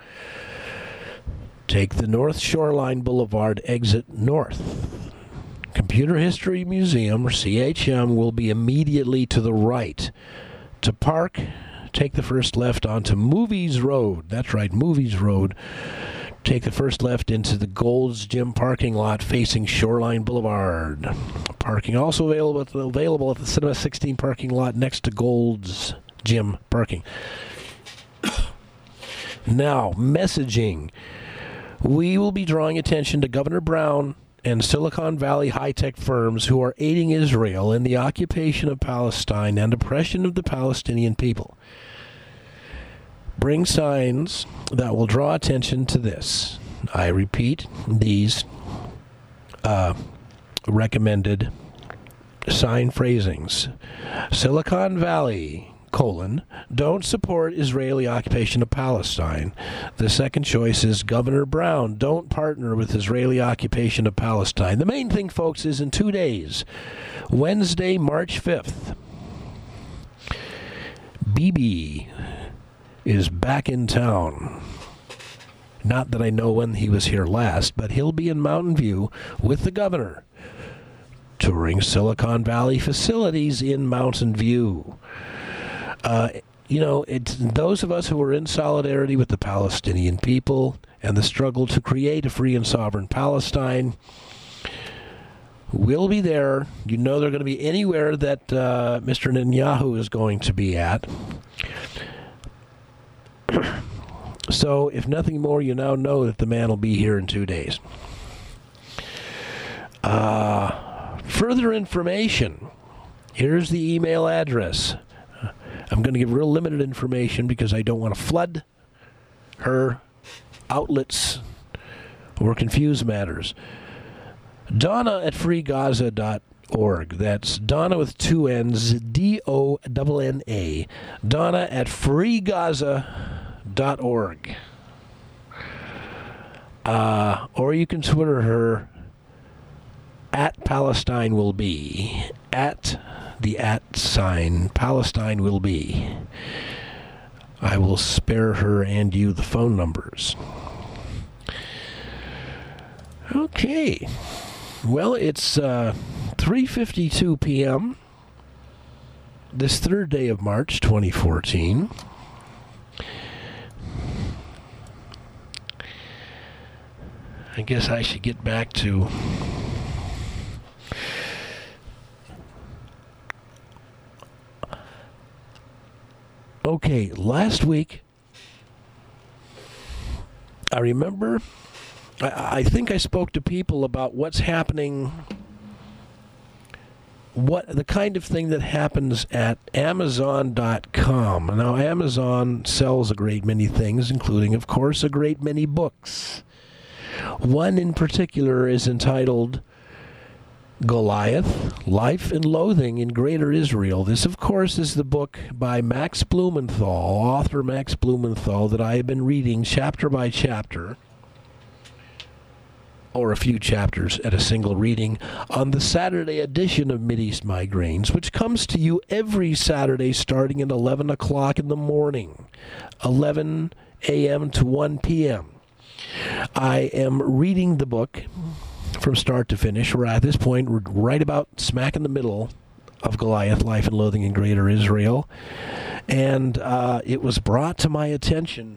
Take the North Shoreline Boulevard exit north. Computer History Museum, or C H M, will be immediately to the right. To park, take the first left onto Movies Road. That's right, Movies Road. Take the first left into the Gold's Gym parking lot facing Shoreline Boulevard. Parking also available available at the Cinema sixteen parking lot next to Gold's Gym parking. Now, messaging. We will be drawing attention to Governor Brown and Silicon Valley high-tech firms who are aiding Israel in the occupation of Palestine and oppression of the Palestinian people. Bring signs that will draw attention to this. I repeat, these uh, recommended sign phrasings. Silicon Valley, colon, don't support Israeli occupation of Palestine. The second choice is Governor Brown, don't partner with Israeli occupation of Palestine. The main thing, folks, is in two days, Wednesday, March fifth, Bibi is back in town. Not that I know when he was here last, but he'll be in Mountain View with the governor, touring Silicon Valley facilities in Mountain View. Uh, you know, it's those of us who are in solidarity with the Palestinian people and the struggle to create a free and sovereign Palestine will be there. You know they're going to be anywhere that uh, Mister Netanyahu is going to be at. So, if nothing more, you now know that the man will be here in two days. Uh, further information. Here's the email address. I'm going to give real limited information because I don't want to flood her outlets or confuse matters. Donna at free gaza dot org. That's Donna with two N's, D O N N A. Donna at free gaza dot org. Uh, or you can Twitter her at Palestine will be. At the at sign, Palestine will be. I will spare her and you the phone numbers. Okay. Well, it's uh, three fifty-two p.m. this third day of March, twenty fourteen. I guess I should get back to Okay, last week, I remember, I, I think I spoke to people about what's happening, what the kind of thing that happens at Amazon dot com. Now, Amazon sells a great many things, including, of course, a great many books. One in particular is entitled Goliath, Life and Loathing in Greater Israel. This, of course, is the book by Max Blumenthal, author Max Blumenthal, that I have been reading chapter by chapter, or a few chapters at a single reading, on the Saturday edition of Mideast Migraines, which comes to you every Saturday starting at eleven o'clock in the morning, eleven a.m. to one p.m. I am reading the book from start to finish. We're at this point, we're right about smack in the middle of Goliath, Life and Loathing in Greater Israel. And uh, it was brought to my attention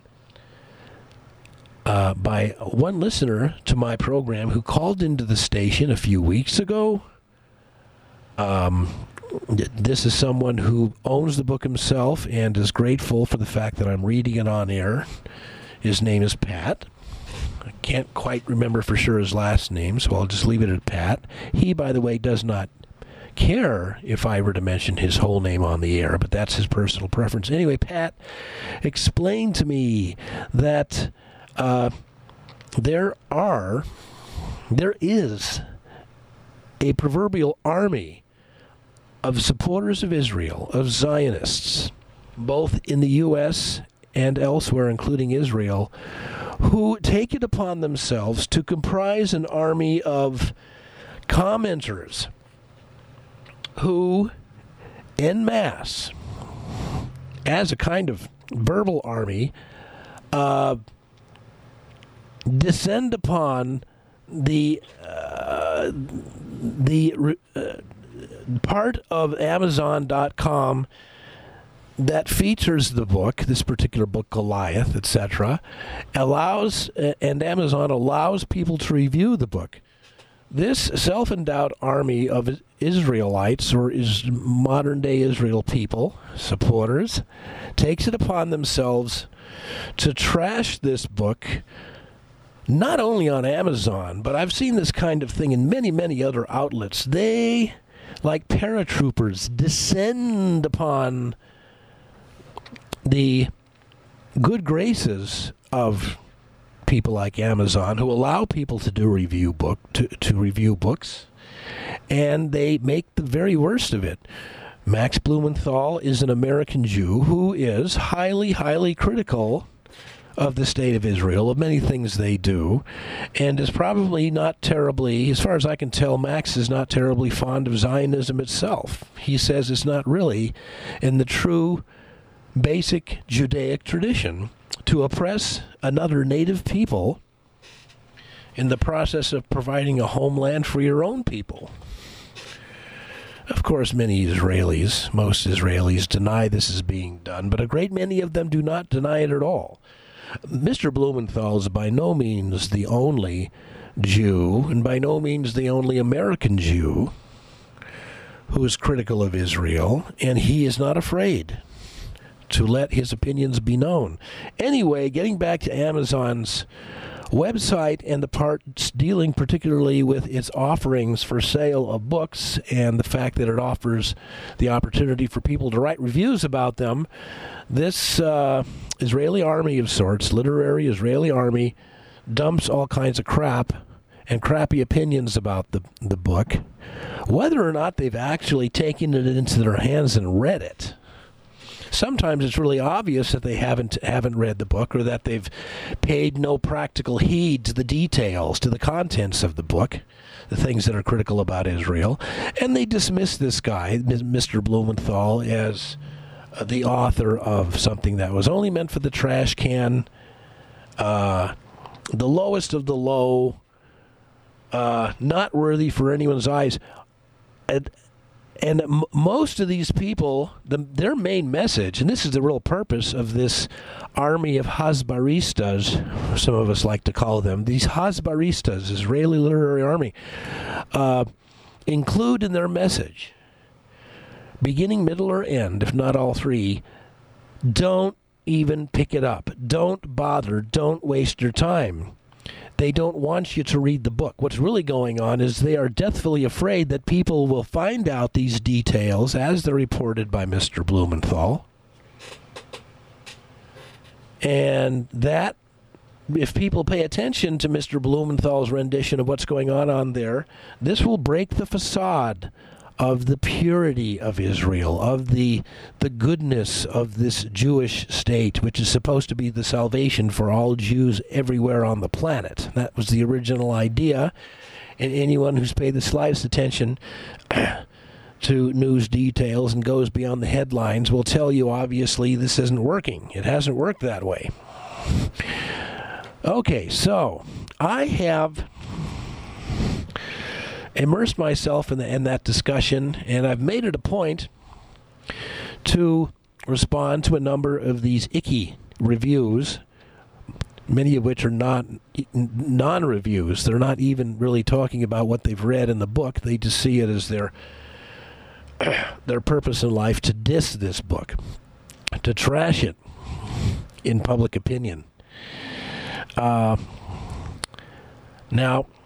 uh, by one listener to my program who called into the station a few weeks ago. Um, this is someone who owns the book himself and is grateful for the fact that I'm reading it on air. His name is Pat. I can't quite remember for sure his last name, so I'll just leave it at Pat. He, by the way, does not care if I were to mention his whole name on the air, but that's his personal preference. Anyway, Pat explained to me that uh, there are, there is a proverbial army of supporters of Israel, of Zionists, both in the U S and elsewhere, including Israel, who take it upon themselves to comprise an army of commenters who, en masse, as a kind of verbal army, uh, descend upon the uh, the uh, part of Amazon dot com that features the book, this particular book, Goliath, et cetera, allows, and Amazon allows people to review the book. This self-endowed army of Israelites, or is modern-day Israel people, supporters, takes it upon themselves to trash this book, not only on Amazon, but I've seen this kind of thing in many, many other outlets. They, like paratroopers, descend upon the good graces of people like Amazon, who allow people to do review book to, to review books, and they make the very worst of it. Max Blumenthal is an American Jew who is highly, highly critical of the state of Israel, of many things they do, and is probably not terribly, as far as I can tell, Max is not terribly fond of Zionism itself. He says it's not really in the true basic Judaic tradition to oppress another native people in the process of providing a homeland for your own people. Of course, many Israelis, most Israelis, deny this is being done, but a great many of them do not deny it at all. Mister Blumenthal is by no means the only Jew, and by no means the only American Jew, who is critical of Israel, and he is not afraid to let his opinions be known. Anyway, getting back to Amazon's website and the parts dealing particularly with its offerings for sale of books and the fact that it offers the opportunity for people to write reviews about them, this uh, Israeli army of sorts, literary Israeli army, dumps all kinds of crap and crappy opinions about the, the book. Whether or not they've actually taken it into their hands and read it, sometimes it's really obvious that they haven't haven't read the book, or that they've paid no practical heed to the details, to the contents of the book, the things that are critical about Israel, and they dismiss this guy, Mister Blumenthal, as uh, the author of something that was only meant for the trash can, uh, the lowest of the low, uh, not worthy for anyone's eyes. And, And m- most of these people, the, their main message, and this is the real purpose of this army of Hasbaristas, some of us like to call them, these Hasbaristas, Israeli literary army, uh, include in their message, beginning, middle, or end, if not all three, don't even pick it up. Don't bother. Don't waste your time. They don't want you to read the book. What's really going on is they are deathfully afraid that people will find out these details as they're reported by Mister Blumenthal. And that, if people pay attention to Mister Blumenthal's rendition of what's going on on there, this will break the facade of the purity of Israel, of the the goodness of this Jewish state, which is supposed to be the salvation for all Jews everywhere on the planet. That was the original idea, and anyone who's paid the slightest attention to news details and goes beyond the headlines will tell you, obviously, this isn't working. It hasn't worked that way. Okay, so I have immersed myself in, the, in that discussion, and I've made it a point to respond to a number of these icky reviews, many of which are not non-reviews. They're not even really talking about what they've read in the book. They just see it as their their purpose in life to diss this book, to trash it in public opinion. Uh, now,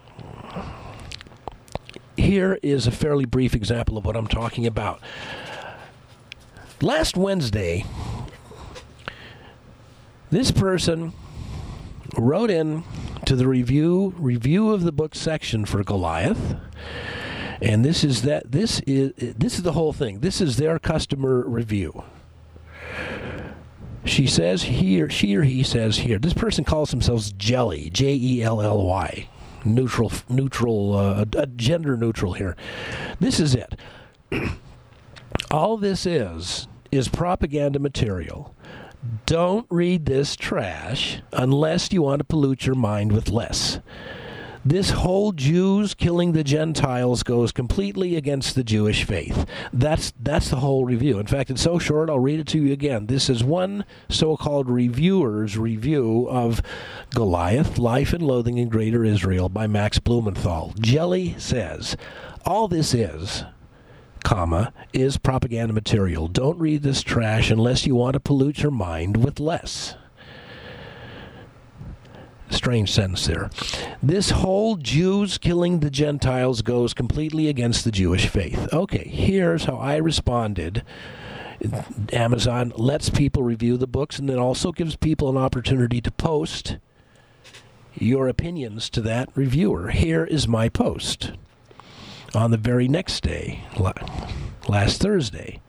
here is a fairly brief example of what I'm talking about. Last Wednesday, this person wrote in to the review review of the book section for Goliath, and this is that this is this is the whole thing. This is their customer review. She says here, she or he says here. This person calls themselves Jelly, J E L L Y. Neutral, neutral, uh, uh, gender neutral here. This is it. All this is, is propaganda material. Don't read this trash unless you want to pollute your mind with less. This whole Jews killing the Gentiles goes completely against the Jewish faith. That's that's the whole review. In fact, it's so short, I'll read it to you again. This is one so-called reviewer's review of Goliath, Life and Loathing in Greater Israel by Max Blumenthal. Jelly says, all this is, comma, is propaganda material. Don't read this trash unless you want to pollute your mind with less. Strange sentence there. This whole Jews killing the Gentiles goes completely against the Jewish faith. Okay, here's how I responded. Amazon lets people review the books and then also gives people an opportunity to post your opinions to that reviewer. Here is my post on the very next day, last Thursday.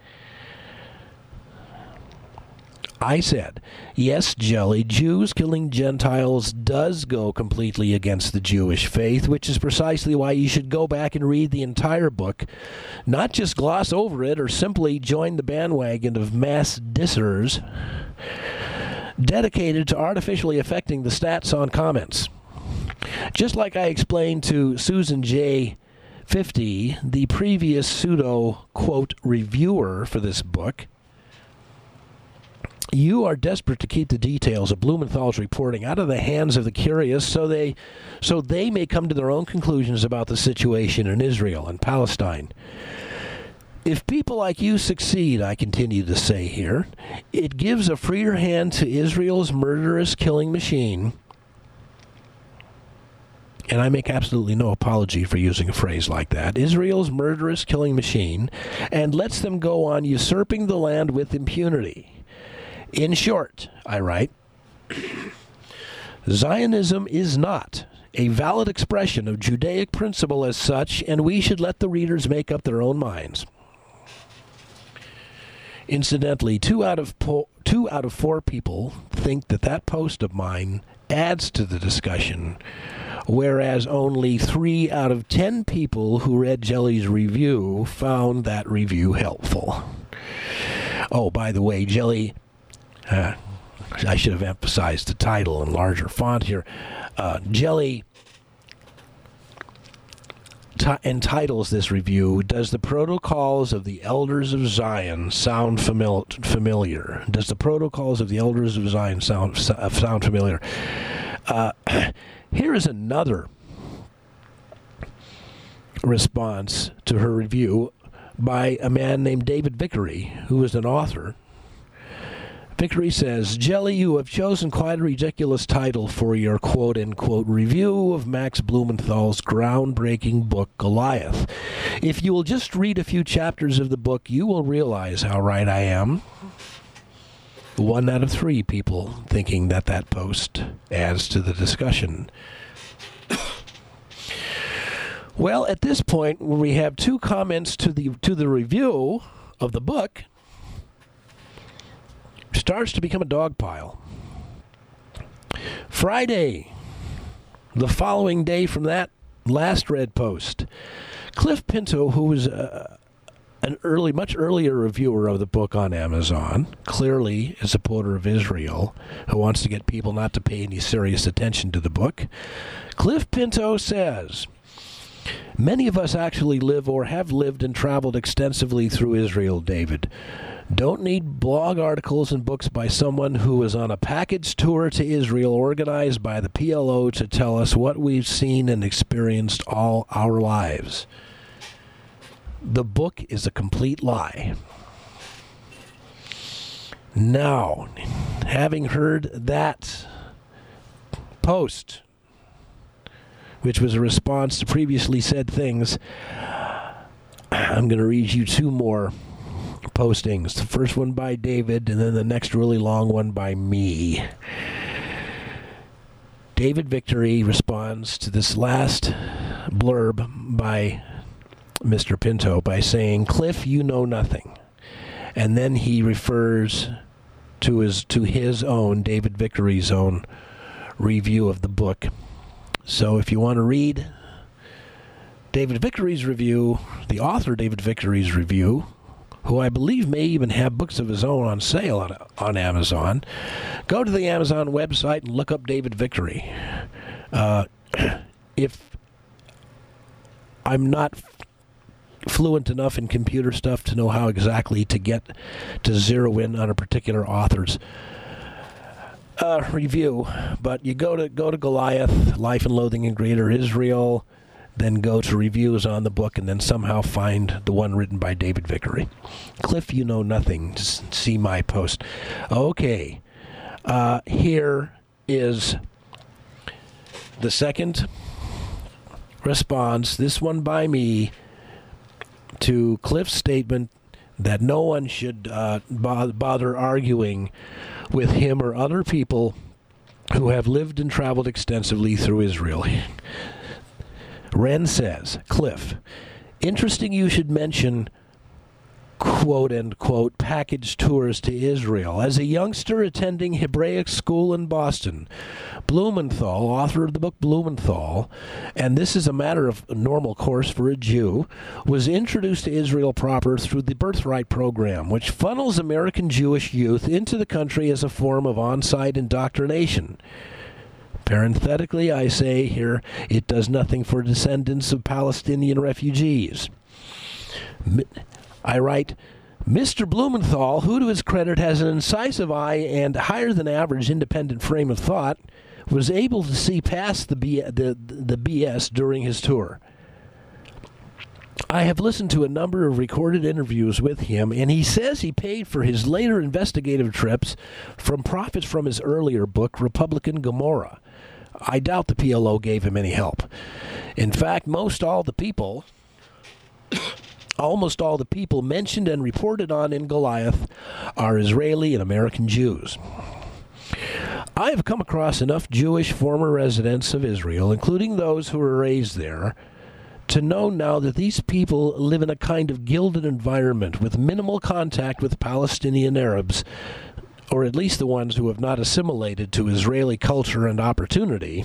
I said, yes, Jelly, Jews killing Gentiles does go completely against the Jewish faith, which is precisely why you should go back and read the entire book, not just gloss over it or simply join the bandwagon of mass dissers dedicated to artificially affecting the stats on comments. Just like I explained to Susan J. fifty, the previous pseudo, quote, reviewer for this book, you are desperate to keep the details of Blumenthal's reporting out of the hands of the curious so they so they may come to their own conclusions about the situation in Israel and Palestine. If people like you succeed, I continue to say here, it gives a freer hand to Israel's murderous killing machine. And I make absolutely no apology for using a phrase like that. Israel's murderous killing machine, and lets them go on usurping the land with impunity. In short, I write, Zionism is not a valid expression of Judaic principle as such, and we should let the readers make up their own minds. Incidentally, two out of po- two out of four people think that that post of mine adds to the discussion, whereas only three out of ten people who read Jelly's review found that review helpful. Oh, by the way, Jelly, uh, I should have emphasized the title in larger font here. Uh, Jelly t- entitles this review, Does the Protocols of the Elders of Zion Sound famil- Familiar? Does the Protocols of the Elders of Zion sound, sound familiar? Uh, here is another response to her review by a man named David Vickery, who is an author. Vickery says, Jelly, you have chosen quite a ridiculous title for your quote-unquote review of Max Blumenthal's groundbreaking book, Goliath. If you will just read a few chapters of the book, you will realize how right I am. One out of three people thinking that that post adds to the discussion. Well, at this point, when we have two comments to the to the review of the book, starts to become a dog pile. Friday, the following day from that last read post, Cliff Pinto, who was uh, an early, much earlier reviewer of the book on Amazon, clearly a supporter of Israel, who wants to get people not to pay any serious attention to the book. Cliff Pinto says, many of us actually live or have lived and traveled extensively through Israel, David. Don't need blog articles and books by someone who was on a package tour to Israel organized by the P L O to tell us what we've seen and experienced all our lives. The book is a complete lie. Now, having heard that post, which was a response to previously said things, I'm going to read you two more postings. The first one by David, and then the next really long one by me. David Victory responds to this last blurb by Mister Pinto by saying, Cliff, you know nothing. And then he refers to his to his own, David Victory's own review of the book. So if you want to read David Victory's review, the author David Victory's review, who I believe may even have books of his own on sale on, on Amazon, go to the Amazon website and look up David Victory. Uh, if I'm not fluent enough in computer stuff to know how exactly to get to zero in on a particular author's uh, review, but you go to go to Goliath, Life and Loathing in Greater Israel, then go to reviews on the book, and then somehow find the one written by David Vickery. Cliff, you know nothing. Just see my post. Okay. Uh, here is the second response, this one by me, to Cliff's statement that no one should uh, bother arguing with him or other people who have lived and traveled extensively through Israel. Ren says, Cliff, interesting you should mention quote-unquote package tours to Israel. As a youngster attending Hebraic school in Boston, Blumenthal, author of the book Blumenthal, and this is a matter of a normal course for a Jew, was introduced to Israel proper through the Birthright program, which funnels American Jewish youth into the country as a form of on-site indoctrination. Parenthetically, I say here, it does nothing for descendants of Palestinian refugees. I write, Mister Blumenthal, who to his credit has an incisive eye and higher than average independent frame of thought, was able to see past the B- the, the B S during his tour. I have listened to a number of recorded interviews with him, and he says he paid for his later investigative trips from profits from his earlier book, Republican Gomorrah. I doubt the P L O gave him any help. In fact, most all the people, almost all the people mentioned and reported on in Goliath are Israeli and American Jews. I have come across enough Jewish former residents of Israel, including those who were raised there, to know now that these people live in a kind of gilded environment with minimal contact with Palestinian Arabs, or at least the ones who have not assimilated to Israeli culture and opportunity,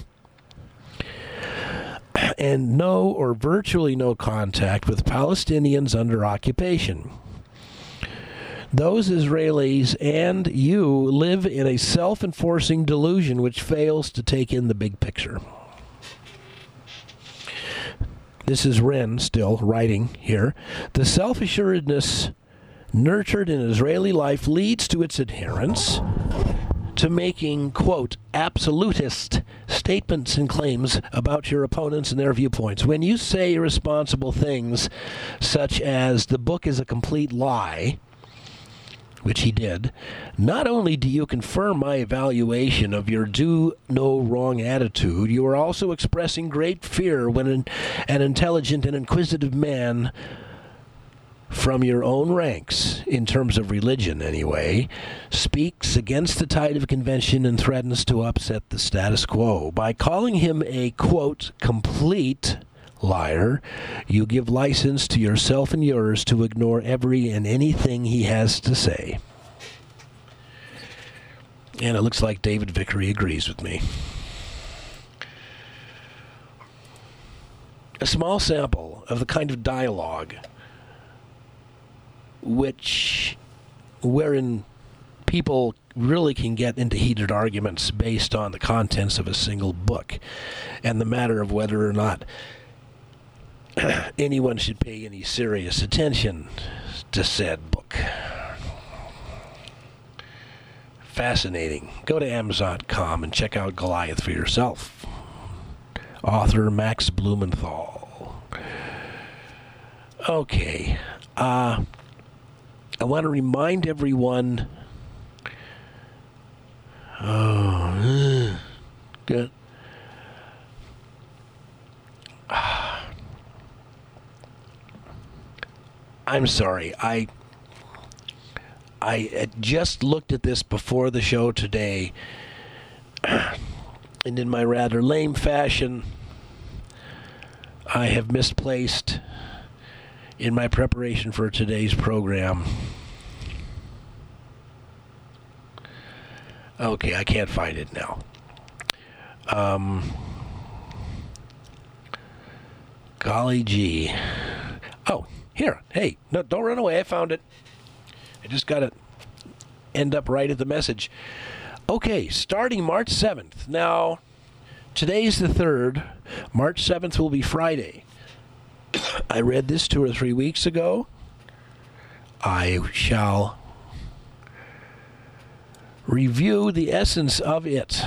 and no or virtually no contact with Palestinians under occupation. Those Israelis and you live in a self-enforcing delusion which fails to take in the big picture. This is Ren still writing here. The self-assuredness nurtured in Israeli life leads to its adherence to making, quote, absolutist statements and claims about your opponents and their viewpoints. When you say irresponsible things such as the book is a complete lie, which he did, not only do you confirm my evaluation of your do no wrong attitude, you are also expressing great fear when an, an intelligent and inquisitive man from your own ranks, in terms of religion anyway, speaks against the tide of convention and threatens to upset the status quo. By calling him a, quote, complete liar, you give license to yourself and yours to ignore every and anything he has to say. And it looks like David Vickery agrees with me. A small sample of the kind of dialogue which, wherein people really can get into heated arguments based on the contents of a single book and the matter of whether or not anyone should pay any serious attention to said book. Fascinating. Go to Amazon dot com and check out Goliath for yourself. Author Max Blumenthal. Okay. Uh, I want to remind everyone... Oh, good. I'm sorry. I I just looked at this before the show today, and in my rather lame fashion, I have misplaced in my preparation for today's program. Okay, I can't find it now. Um, golly gee. Oh, here. Hey, no, don't run away. I found it. I just got to end up right at the message. Okay, starting March seventh. Now, today's the third. March seventh will be Friday. I read this two or three weeks ago. I shall review the essence of it.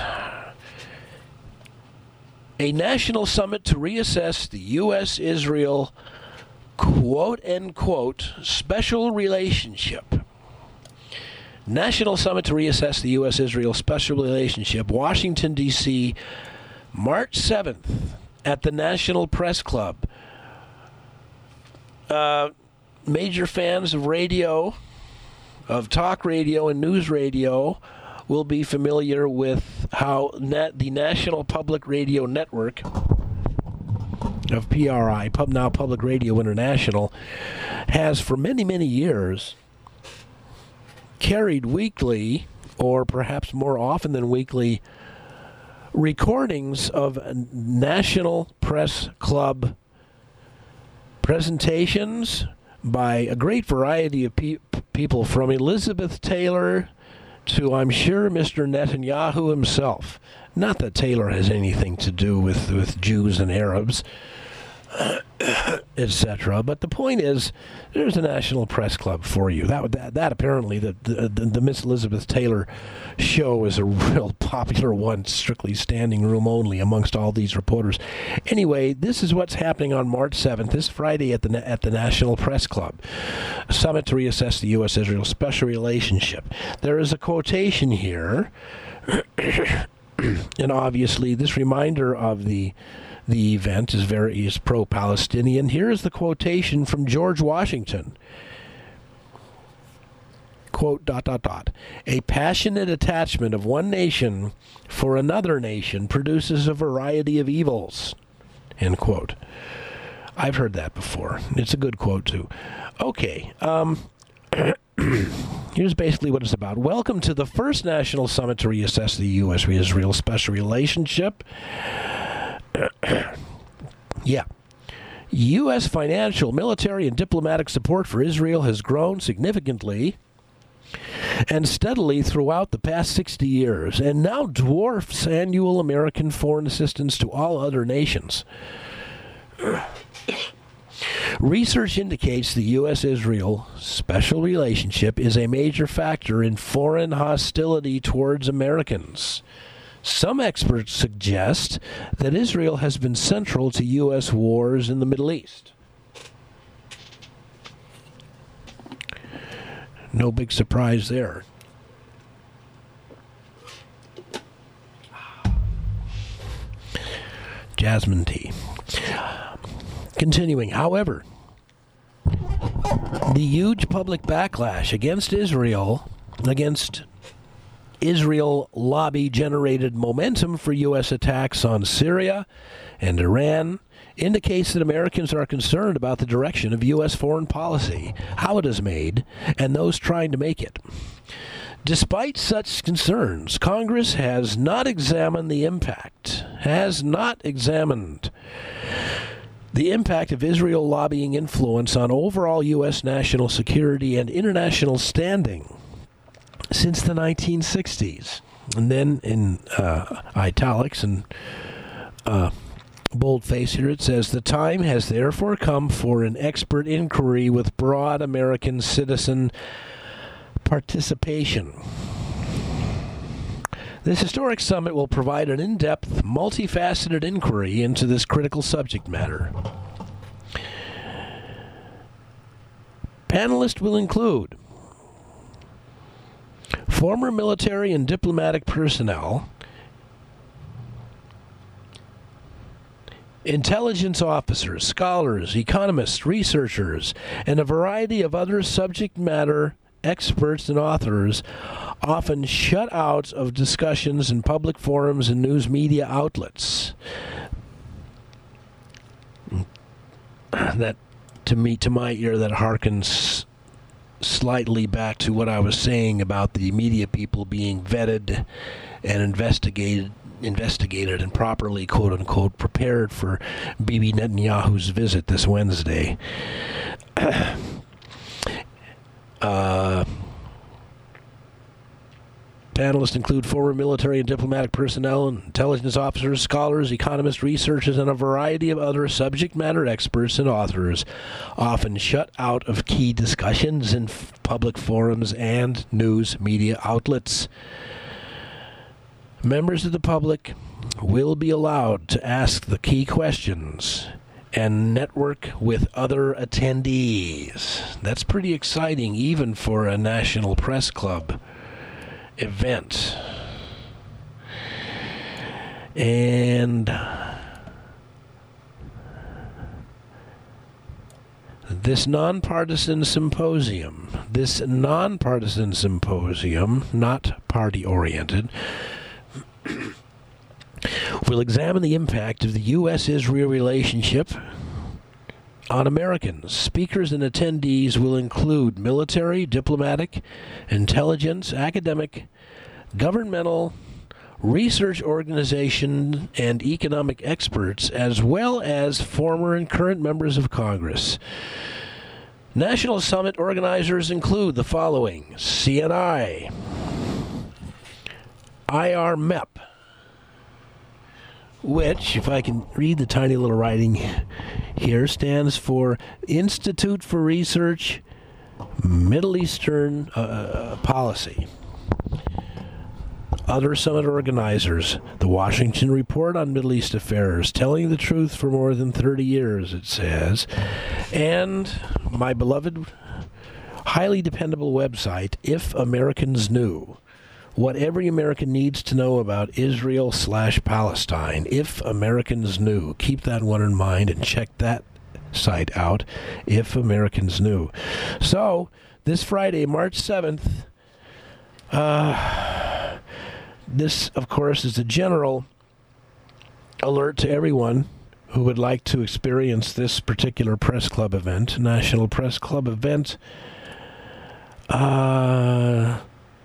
A national summit to reassess the U S Israel quote-unquote special relationship. National Summit to reassess the U S Israel special relationship, Washington, D C, March seventh at the National Press Club. Uh, major fans of radio, of talk radio and news radio, will be familiar with how nat- the National Public Radio Network of P R I, Pub now Public Radio International, has for many, many years carried weekly, or perhaps more often than weekly, recordings of National Press Club presentations by a great variety of pe- people, from Elizabeth Taylor to, I'm sure, Mister Netanyahu himself. Not that Taylor has anything to do with, with Jews and Arabs. et cetera. But the point is, there's a National Press Club for you. That that, that apparently, the, the, the Miss Elizabeth Taylor show is a real popular one, strictly standing room only amongst all these reporters. Anyway, this is what's happening on March seventh, this Friday at the at the National Press Club. A summit to reassess the U S Israel special relationship. There is a quotation here, and obviously this reminder of the The event is very is pro-Palestinian. Here is the quotation from George Washington. Quote, dot, dot, dot. A passionate attachment of one nation for another nation produces a variety of evils. End quote. I've heard that before. It's a good quote, too. Okay. Um, here's basically what it's about. Welcome to the first national summit to reassess the U S Israel special relationship. Yeah. U S financial, military, and diplomatic support for Israel has grown significantly and steadily throughout the past sixty years, and now dwarfs annual American foreign assistance to all other nations. Research indicates the U S Israel special relationship is a major factor in foreign hostility towards Americans. Some experts suggest that Israel has been central to U S wars in the Middle East. No big surprise there. Jasmine tea. Continuing, however, the huge public backlash against Israel, against Israel lobby-generated momentum for U S attacks on Syria and Iran indicates that Americans are concerned about the direction of U S foreign policy, how it is made, and those trying to make it. Despite such concerns, Congress has not examined the impact, has not examined the impact of Israel lobbying influence on overall U S national security and international standing since the nineteen sixties. And then in uh, italics and uh, boldface here it says, the time has therefore come for an expert inquiry with broad American citizen participation. This historic summit will provide an in-depth, multifaceted inquiry into this critical subject matter. Panelists will include former military and diplomatic personnel, intelligence officers, scholars, economists, researchers, and a variety of other subject matter experts and authors, often shut out of discussions in public forums and news media outlets. That, to me, to my ear, that harkens slightly back to what I was saying about the media people being vetted and investigated investigated and properly, quote-unquote, prepared for Bibi Netanyahu's visit this Wednesday. uh, panelists include former military and diplomatic personnel, intelligence officers, scholars, economists, researchers, and a variety of other subject matter experts and authors, often shut out of key discussions in f- public forums and news media outlets. Members of the public will be allowed to ask the key questions and network with other attendees. That's pretty exciting, even for a National Press Club event. And this nonpartisan symposium, this nonpartisan symposium, not party-oriented, will examine the impact of the U S Israel relationship on Americans. Speakers and attendees will include military, diplomatic, intelligence, academic, governmental, research organization, and economic experts, as well as former and current members of Congress. National Summit organizers include the following: C N I, I R M E P, which, if I can read the tiny little writing here stands for Institute for Research Middle Eastern uh, Policy. Other summit organizers, the Washington Report on Middle East Affairs, telling the truth for more than thirty years, it says, and my beloved, highly dependable website, If Americans Knew, what every American needs to know about Israel slash Palestine. If Americans Knew. Keep that one in mind and check that site out, If Americans Knew. So, this Friday, March seventh, uh, this, of course, is a general alert to everyone who would like to experience this particular press club event, National Press Club event. Uh,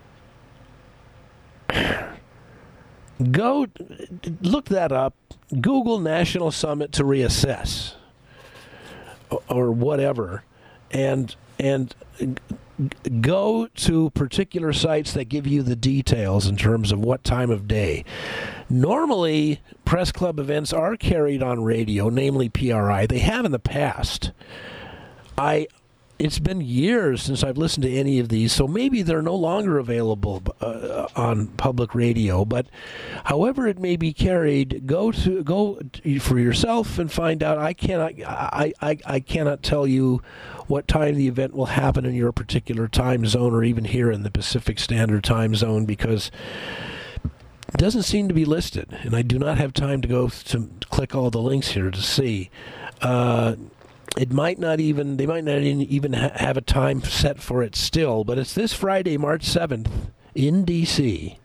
go look that up. Google National Summit to reassess, or, or whatever, and and go to particular sites that give you the details in terms of what time of day. Normally, press club events are carried on radio, namely P R I. They have in the past. I. It's been years since I've listened to any of these, so maybe they're no longer available uh, on public radio. But however it may be carried, go to go for yourself and find out. I cannot, I, I, I cannot tell you what time the event will happen in your particular time zone, or even here in the Pacific Standard Time Zone, because it doesn't seem to be listed, and I do not have time to go to click all the links here to see. Uh, It might not even, they might not even ha- have a time set for it still, but it's this Friday, March seventh, in D C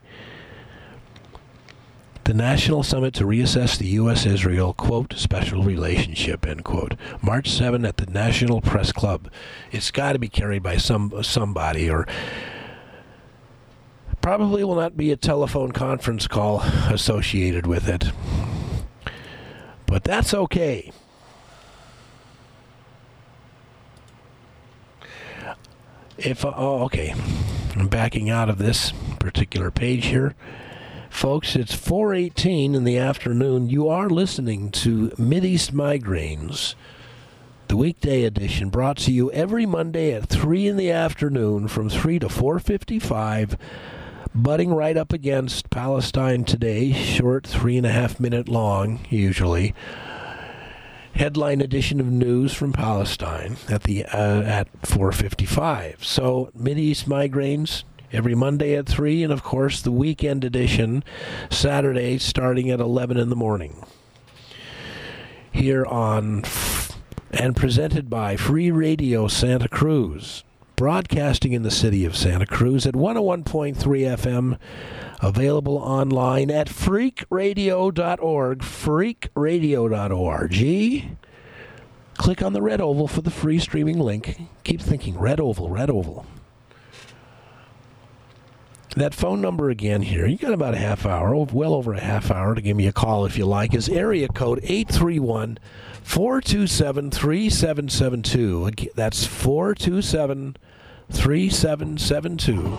The National Summit to reassess the U S Israel, quote, special relationship, end quote. March seventh at the National Press Club. It's got to be carried by some somebody, or probably will not be a telephone conference call associated with it. But that's okay. If uh, oh, okay, I'm backing out of this particular page here. Folks, it's four eighteen in the afternoon. You are listening to Mideast Migraines, the weekday edition, brought to you every Monday at three in the afternoon from three to four fifty-five, butting right up against Palestine Today, short three and a half minute long, usually. Headline edition of news from Palestine at the uh, at four fifty-five. So Mideast Migraines every Monday at three, and of course the weekend edition Saturday starting at eleven in the morning. Here on f- and presented by Free Radio Santa Cruz, broadcasting in the city of Santa Cruz at one oh one point three F M. Available online at freak radio dot org, freak radio dot org. Click on the red oval for the free streaming link. Keep thinking, red oval, red oval. That phone number again here, you got about a half hour, well over a half hour to give me a call if you like, is area code eight three one, four two seven, three seven seven two. That's four two seven, three seven seven two.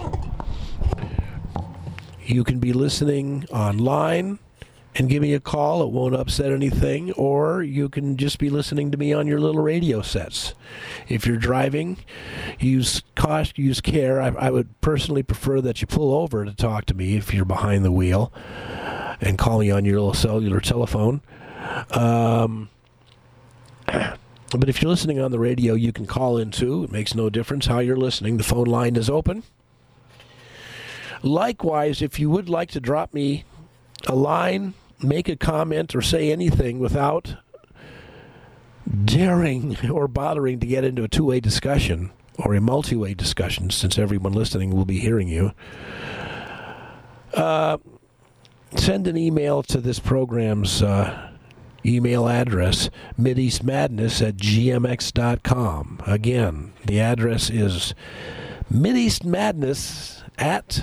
You can be listening online and give me a call. It won't upset anything. Or you can just be listening to me on your little radio sets. If you're driving, use caution, use care. I, I would personally prefer that you pull over to talk to me if you're behind the wheel, and call me on your little cellular telephone. Um, but if you're listening on the radio, you can call in too. It makes no difference how you're listening. The phone line is open. Likewise, if you would like to drop me a line, make a comment, or say anything without daring or bothering to get into a two-way discussion or a multi-way discussion, since everyone listening will be hearing you, uh, send an email to this program's uh, email address, mideastmadness at g m x dot com. Again, the address is mideastmadness at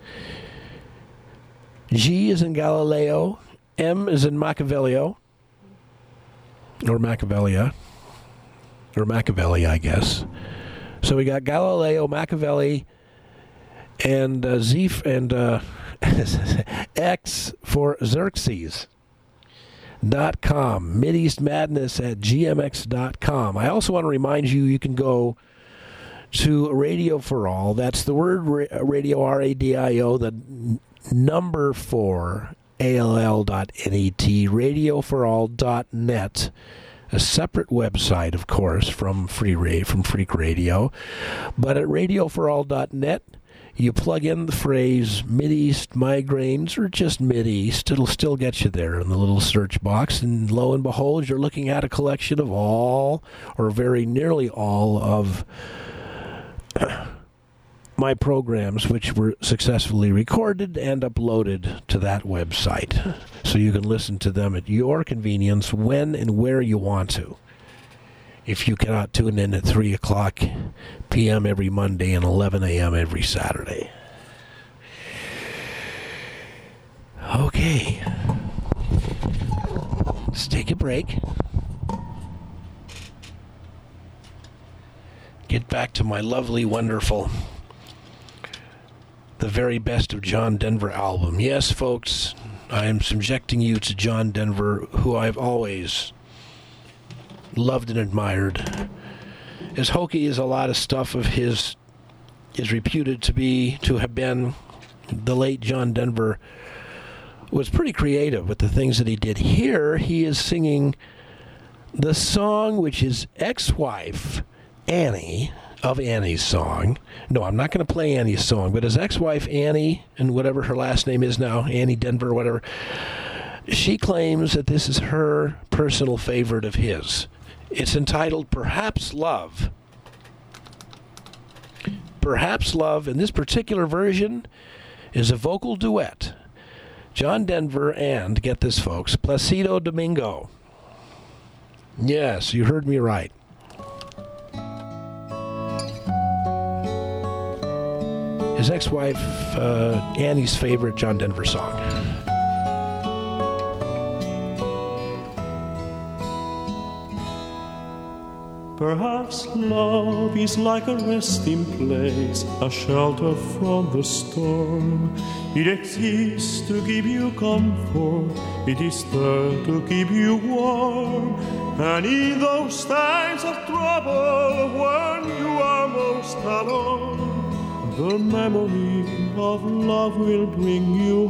G is in Galileo, M is in Machiavelli, or Machiavellia, or Machiavelli, I guess. So we got Galileo, Machiavelli, and uh, Z and uh, X for Xerxes. dot com, Mideastmadness at G M X dot com. I also want to remind you, you can go to Radio for All. That's the word radio, R A D I O, the number four, A L L dot N E T, radio for all dot net. A separate website, of course, from Free Ra- from Freak Radio. But at radio for all dot net, you plug in the phrase Mideast migraines or just Mideast. It'll still get you there in the little search box. And lo and behold, you're looking at a collection of all, or very nearly all, of my programs, which were successfully recorded and uploaded to that website. So you can listen to them at your convenience, when and where you want to. If you cannot tune in at three o'clock p.m. every Monday and eleven a.m. every Saturday. Okay. Let's take a break. Get back to my lovely, wonderful, the very best of John Denver album. Yes, folks, I am subjecting you to John Denver, who I've always loved and admired. As hokey as a lot of stuff of his is reputed to be, to have been, the late John Denver was pretty creative with the things that he did. Here, he is singing the song which his ex-wife, Annie, of Annie's song. No, I'm not going to play Annie's song, but his ex-wife, Annie, and whatever her last name is now, Annie Denver or whatever, she claims that this is her personal favorite of his. It's entitled Perhaps Love. Perhaps Love, in this particular version, is a vocal duet. John Denver and, get this folks, Placido Domingo. Yes, you heard me right. His ex-wife, uh, Annie's favorite John Denver song. Perhaps love is like a resting place, a shelter from the storm. It exists to give you comfort, it is there to keep you warm. And in those times of trouble, when you are most alone, the memory of love will bring you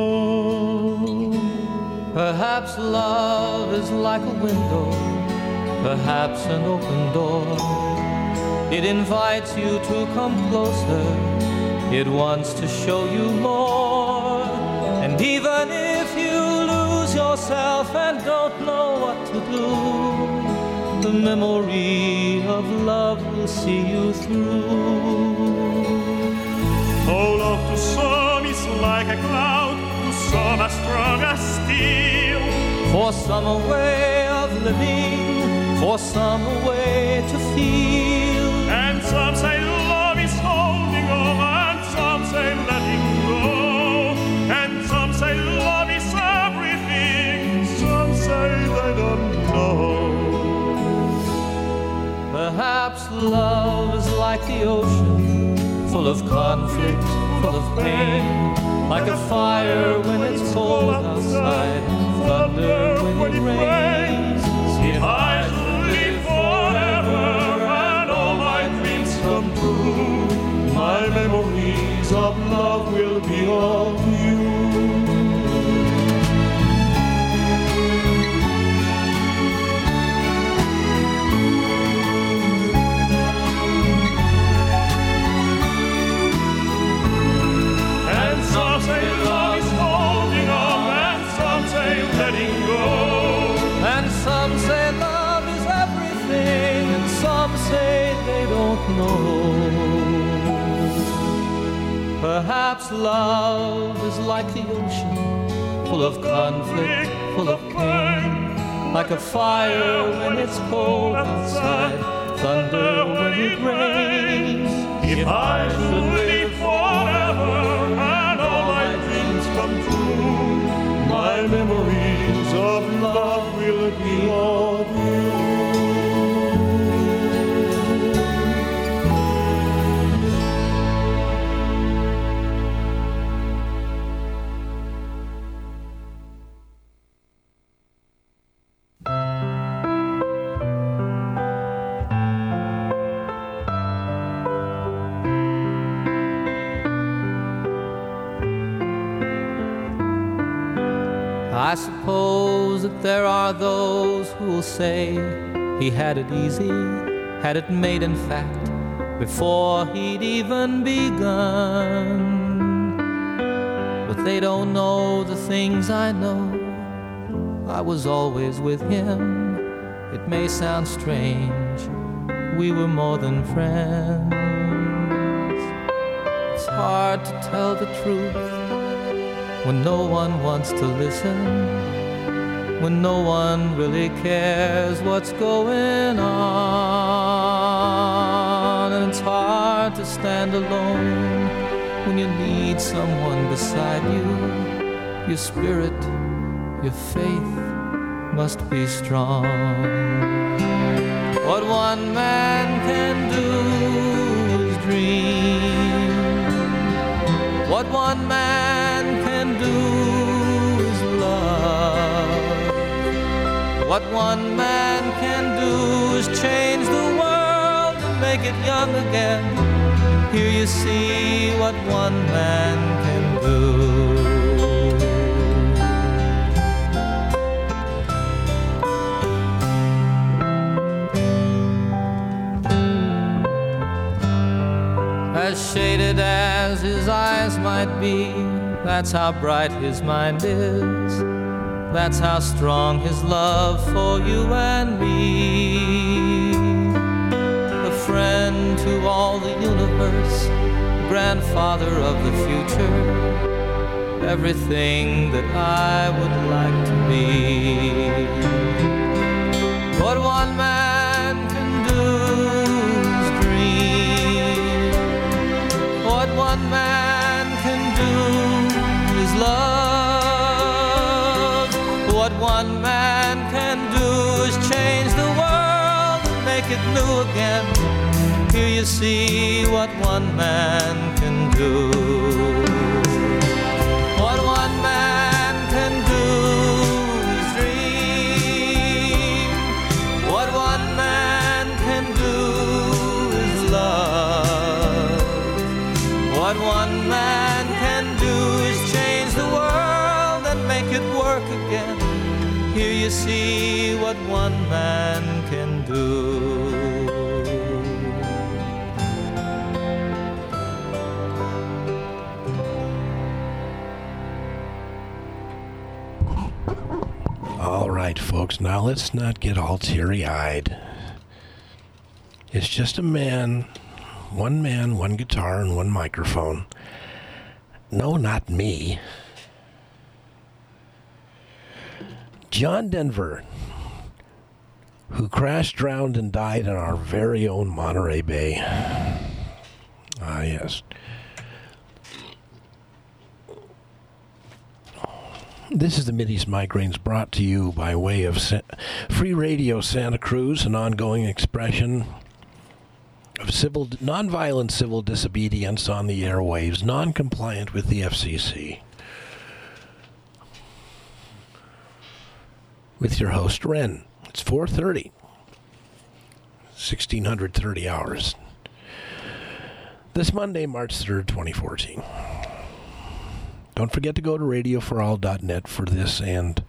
home. Perhaps love is like a window, perhaps an open door. It invites you to come closer, it wants to show you more. And even if you lose yourself and don't know what to do, the memory of love will see you through. Oh, love to some is like a cloud, to some as strong as steel. For some a way of living, for some a way to feel. And some say love is holding on, and some say letting go. And some say love is everything, some say they don't know. Perhaps love is like the ocean, full of conflict, full of pain. Like a fire when it's cold outside, thunder when it rains. If I live forever and all my dreams come true, my memories of love will be all you. And some say love is holding on, and some say letting go. And some say love is everything, and some say they don't know. Perhaps love is like the ocean, full of conflict, full of pain. Like a fire when it's cold outside, thunder when it rains. If I should live forever and all my dreams come true, my memories of love will be all you. I suppose that there are those who will say he had it easy, had it made in fact, before he'd even begun. But they don't know the things I know. I was always with him. It may sound strange, we were more than friends. It's hard to tell the truth when no one wants to listen, when no one really cares what's going on. And it's hard to stand alone when you need someone beside you. Your spirit, your faith must be strong. What one man can do is dream. What one man can do is love. What one man can do is change the world and make it young again. Here you see what one man can do. As shaded as his eyes might be, that's how bright his mind is. That's how strong his love for you and me. A friend to all the universe, grandfather of the future, everything that I would like to be. What one man can do is dream. What one man can do is love. What one man can do is change the world and make it new again. Here you see what one man can do. What one man can do is dream. What one man can do is love. What one man can do is change the world and make it work again. Here you see what one man can do. All right, folks, now let's not get all teary-eyed. It's just a man, one man, one guitar, and one microphone. No, not me. John Denver, who crashed, drowned, and died in our very own Monterey Bay. Ah, yes. This is the Mideast Migraines, brought to you by way of Sa- Free Radio Santa Cruz, an ongoing expression of civil, nonviolent civil disobedience on the airwaves, non-compliant with the F C C. With your host, Ren. It's four thirty, sixteen thirty hours. This Monday, March third, twenty fourteen. Don't forget to go to radio for all dot net for this and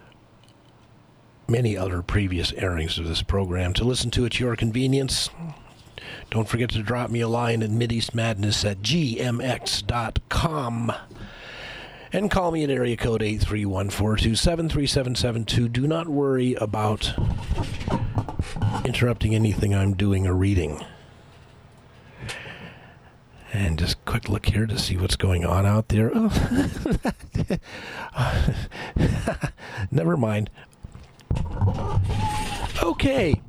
many other previous airings of this program to listen to at your convenience. Don't forget to drop me a line at mideastmadness at g m x dot com and call me at area code eight three one, four two seven, three seven seven two. Do not worry about interrupting anything I'm doing or reading. And just quick look here to see what's going on out there. Oh. Never mind. Okay.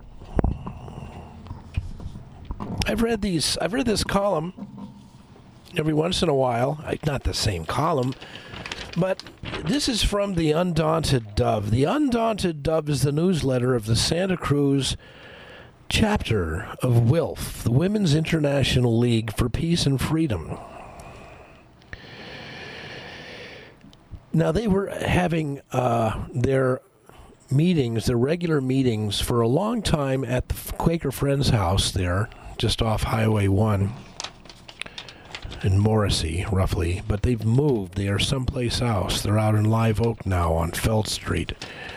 I've read these. I've read this column every once in a while. Not the same column, but this is from the Undaunted Dove. The Undaunted Dove is the newsletter of the Santa Cruz chapter of W I L F, the Women's International League for Peace and Freedom. Now, they were having uh, their meetings, their regular meetings, for a long time at the Quaker Friends House there, just off Highway one. in Morrissey, roughly, but they've moved. They are someplace else. They're out in Live Oak now on Felt Street.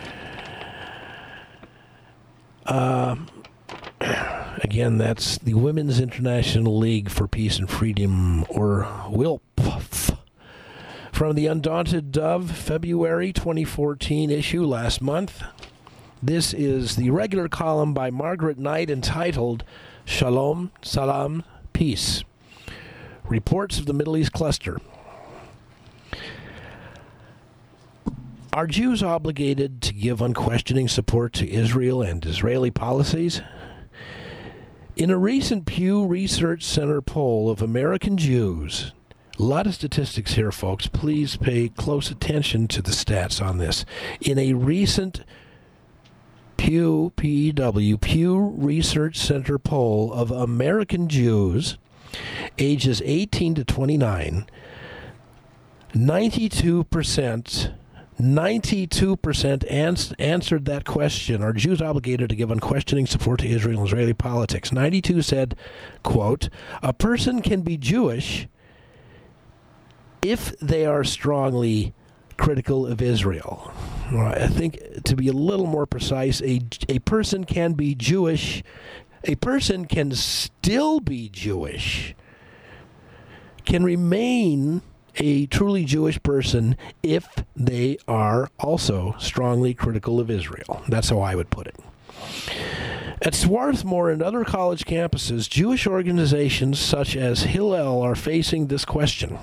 Uh, again, that's the Women's International League for Peace and Freedom, or W I L P. From the Undaunted Dove, February twenty fourteen issue last month. This is the regular column by Margaret Knight entitled Shalom, Salam, Peace. Reports of the Middle East Cluster. Are Jews obligated to give unquestioning support to Israel and Israeli policies? In a recent Pew Research Center poll of American Jews, a lot of statistics here, folks. Please pay close attention to the stats on this. In a recent Pew, P E W, Pew Research Center poll of American Jews, ages eighteen to twenty-nine, ninety-two percent, ninety-two percent ans- answered that question. Are Jews obligated to give unquestioning support to Israel and Israeli politics? ninety-two said, quote, a person can be Jewish if they are strongly critical of Israel. Well, I think, to be a little more precise, a, a person can be Jewish. A person can still be Jewish, can remain a truly Jewish person if they are also strongly critical of Israel. That's how I would put it. At Swarthmore and other college campuses, Jewish organizations such as Hillel are facing this question.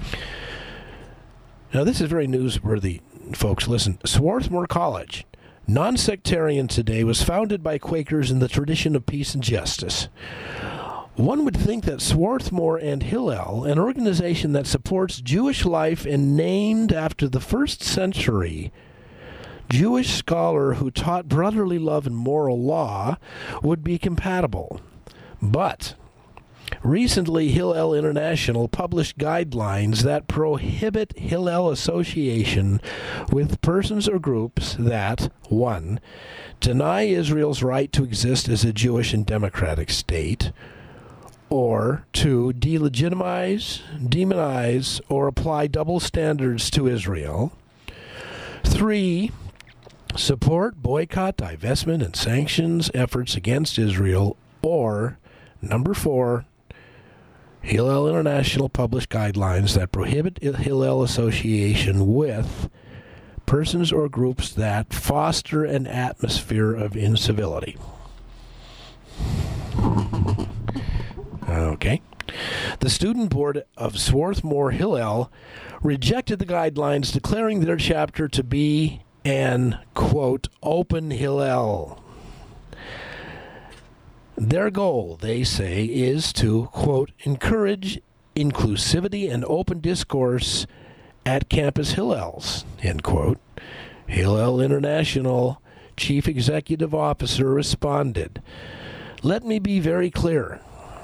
Now, this is very newsworthy, folks. Listen, Swarthmore College, non-sectarian today, was founded by Quakers in the tradition of peace and justice. One would think that Swarthmore and Hillel, an organization that supports Jewish life and named after the first century Jewish scholar who taught brotherly love and moral law, would be compatible. But recently, Hillel International published guidelines that prohibit Hillel association with persons or groups that, one, deny Israel's right to exist as a Jewish and democratic state, or two, delegitimize, demonize, or apply double standards to Israel, three, support, boycott, divestment, and sanctions efforts against Israel, or, number four, Hillel International published guidelines that prohibit Hillel association with persons or groups that foster an atmosphere of incivility. Okay. The student board of Swarthmore Hillel rejected the guidelines, declaring their chapter to be an, quote, open Hillel. Their goal, they say, is to, quote, encourage inclusivity and open discourse at campus Hillels, end quote. Hillel International Chief Executive Officer responded, let me be very clear.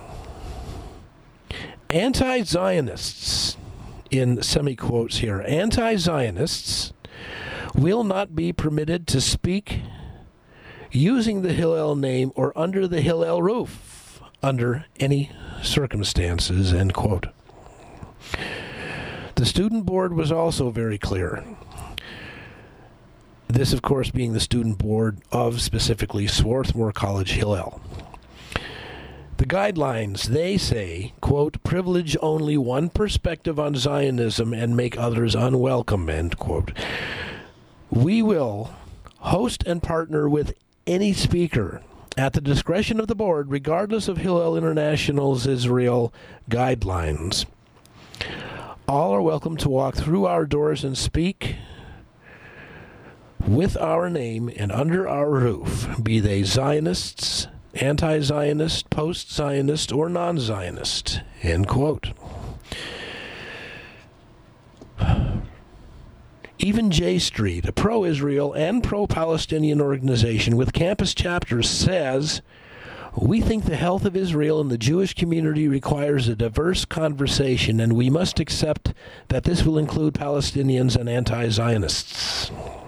Anti-Zionists, in semi-quotes here, anti-Zionists will not be permitted to speak using the Hillel name or under the Hillel roof under any circumstances, end quote. The student board was also very clear. This, of course, being the student board of specifically Swarthmore College Hillel. The guidelines, they say, quote, privilege only one perspective on Zionism and make others unwelcome, end quote. We will host and partner with any speaker at the discretion of the board, regardless of Hillel International's Israel guidelines. All are welcome to walk through our doors and speak with our name and under our roof, be they Zionists, anti-Zionist, post-Zionist, or non-Zionist, end quote. Even J Street, a pro-Israel and pro-Palestinian organization with campus chapters, says, we think the health of Israel and the Jewish community requires a diverse conversation, and we must accept that this will include Palestinians and anti-Zionists.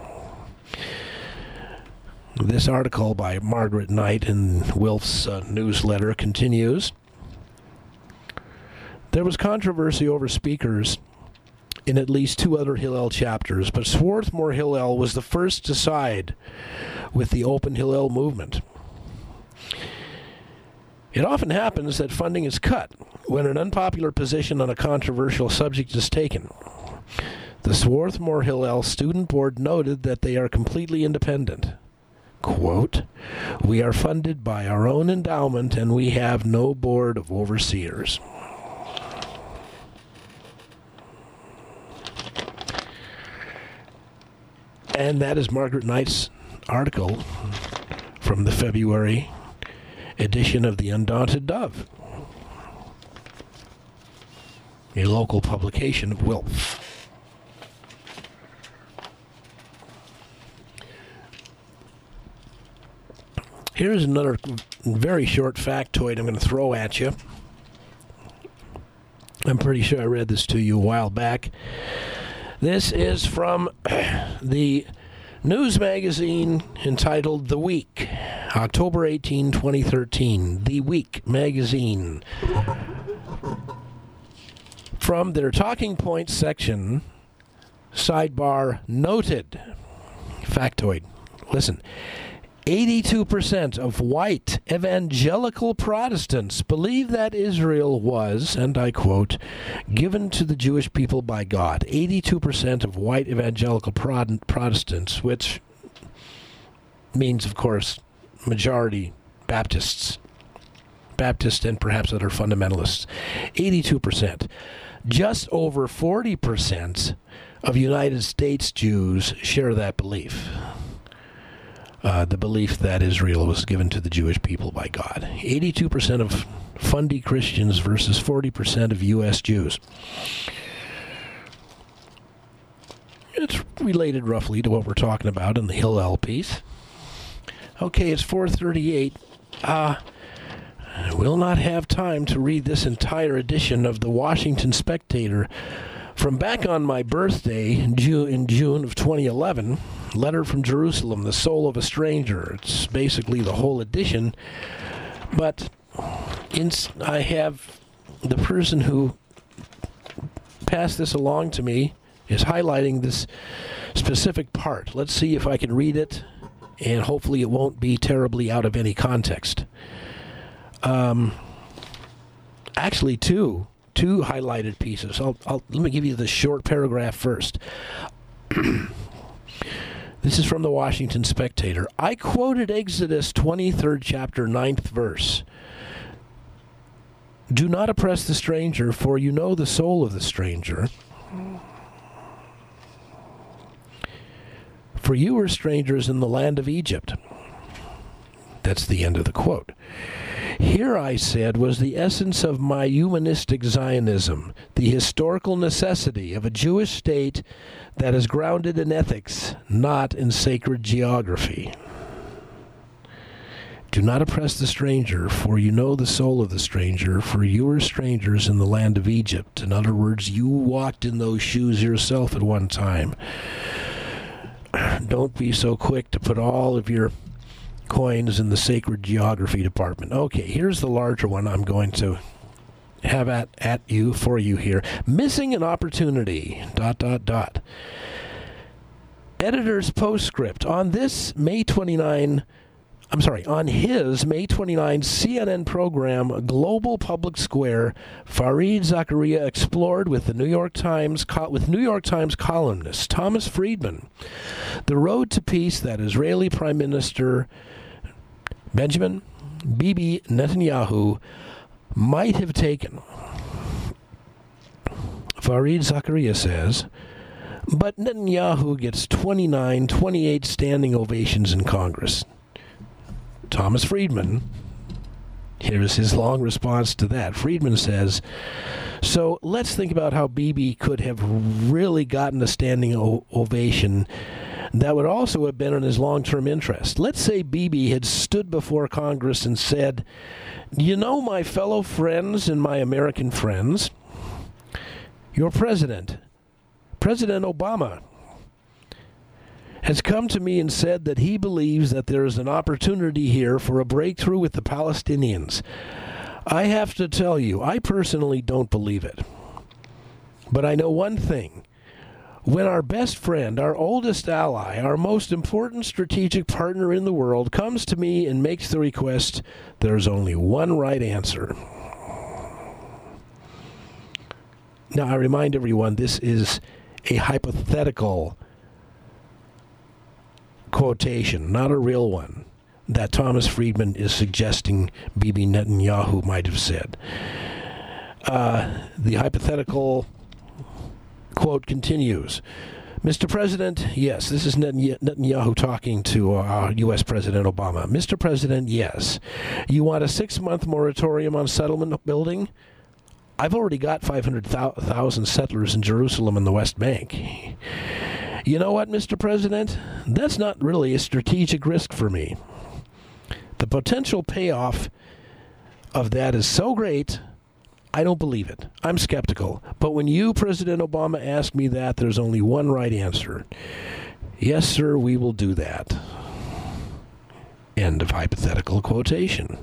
This article by Margaret Knight in Wilf's uh, newsletter continues. There was controversy over speakers in at least two other Hillel chapters, but Swarthmore Hillel was the first to side with the Open Hillel movement. It often happens that funding is cut when an unpopular position on a controversial subject is taken. The Swarthmore Hillel Student Board noted that they are completely independent. Quote, "We are funded by our own endowment and we have no board of overseers." And that is Margaret Knight's article from the February edition of the Undaunted Dove, a local publication of Wilf. Here's another very short factoid I'm going to throw at you. I'm pretty sure I read this to you a while back. This is from the news magazine entitled The Week, October eighteenth, twenty thirteen. The Week magazine. From their talking points section, sidebar noted. Factoid. Listen. eighty-two percent of white evangelical Protestants believe that Israel was, and I quote, given to the Jewish people by God. eighty-two percent of white evangelical Protestants, which means, of course, majority Baptists, Baptists and perhaps other fundamentalists. eighty-two percent. Just over forty percent of United States Jews share that belief. Uh, the belief that Israel was given to the Jewish people by God. eighty-two percent of fundy Christians versus forty percent of U S Jews. It's related roughly to what we're talking about in the Hillel piece. Okay, it's four thirty-eight. Uh, I will not have time to read this entire edition of the Washington Spectator from back on my birthday in June, in June of twenty eleven. Letter from Jerusalem, The Soul of a Stranger. It's basically the whole edition, but in, I have the person who passed this along to me is highlighting this specific part. Let's see if I can read it, and hopefully it won't be terribly out of any context. Um, actually, two two highlighted pieces. I'll, I'll let me give you the short paragraph first. This is from the Washington Spectator. I quoted Exodus twenty-third chapter, ninth verse. Do not oppress the stranger, for you know the soul of the stranger. For you were strangers in the land of Egypt. That's the end of the quote. Here, I said, was the essence of my humanistic Zionism, the historical necessity of a Jewish state that is grounded in ethics, not in sacred geography. Do not oppress the stranger, for you know the soul of the stranger, for you were strangers in the land of Egypt. In other words, you walked in those shoes yourself at one time. Don't be so quick to put all of your coins in the sacred geography department. Okay, here's the larger one I'm going to have at, at you, for you here. Missing an opportunity, dot, dot, dot. Editor's postscript. On this May twenty-ninth, I'm sorry, on his May twenty-ninth C N N program, Global Public Square, Fareed Zakaria explored with the New York Times with New York Times columnist Thomas Friedman the road to peace that Israeli Prime Minister Benjamin Bibi Netanyahu might have taken. Fareed Zakaria says, but Netanyahu gets twenty-nine, twenty-eight standing ovations in Congress. Thomas Friedman, here's his long response to that. Friedman says, so let's think about how Bibi could have really gotten a standing o- ovation that would also have been in his long-term interest. Let's say Bibi had stood before Congress and said, you know, my fellow friends and my American friends, your president, President Obama, has come to me and said that he believes that there is an opportunity here for a breakthrough with the Palestinians. I have to tell you, I personally don't believe it. But I know one thing. When our best friend, our oldest ally, our most important strategic partner in the world comes to me and makes the request, there's only one right answer. Now, I remind everyone, this is a hypothetical quotation, not a real one, that Thomas Friedman is suggesting Bibi Netanyahu might have said. Uh, the hypothetical quote continues. Mister President, yes, this is Netanyahu talking to uh, U S President Obama. Mister President, yes, you want a six-month moratorium on settlement building? I've already got five hundred thousand settlers in Jerusalem and the West Bank. You know what, Mister President? That's not really a strategic risk for me. The potential payoff of that is so great, I don't believe it. I'm skeptical. But when you, President Obama, ask me that, there's only one right answer. Yes, sir, we will do that. End of hypothetical quotation.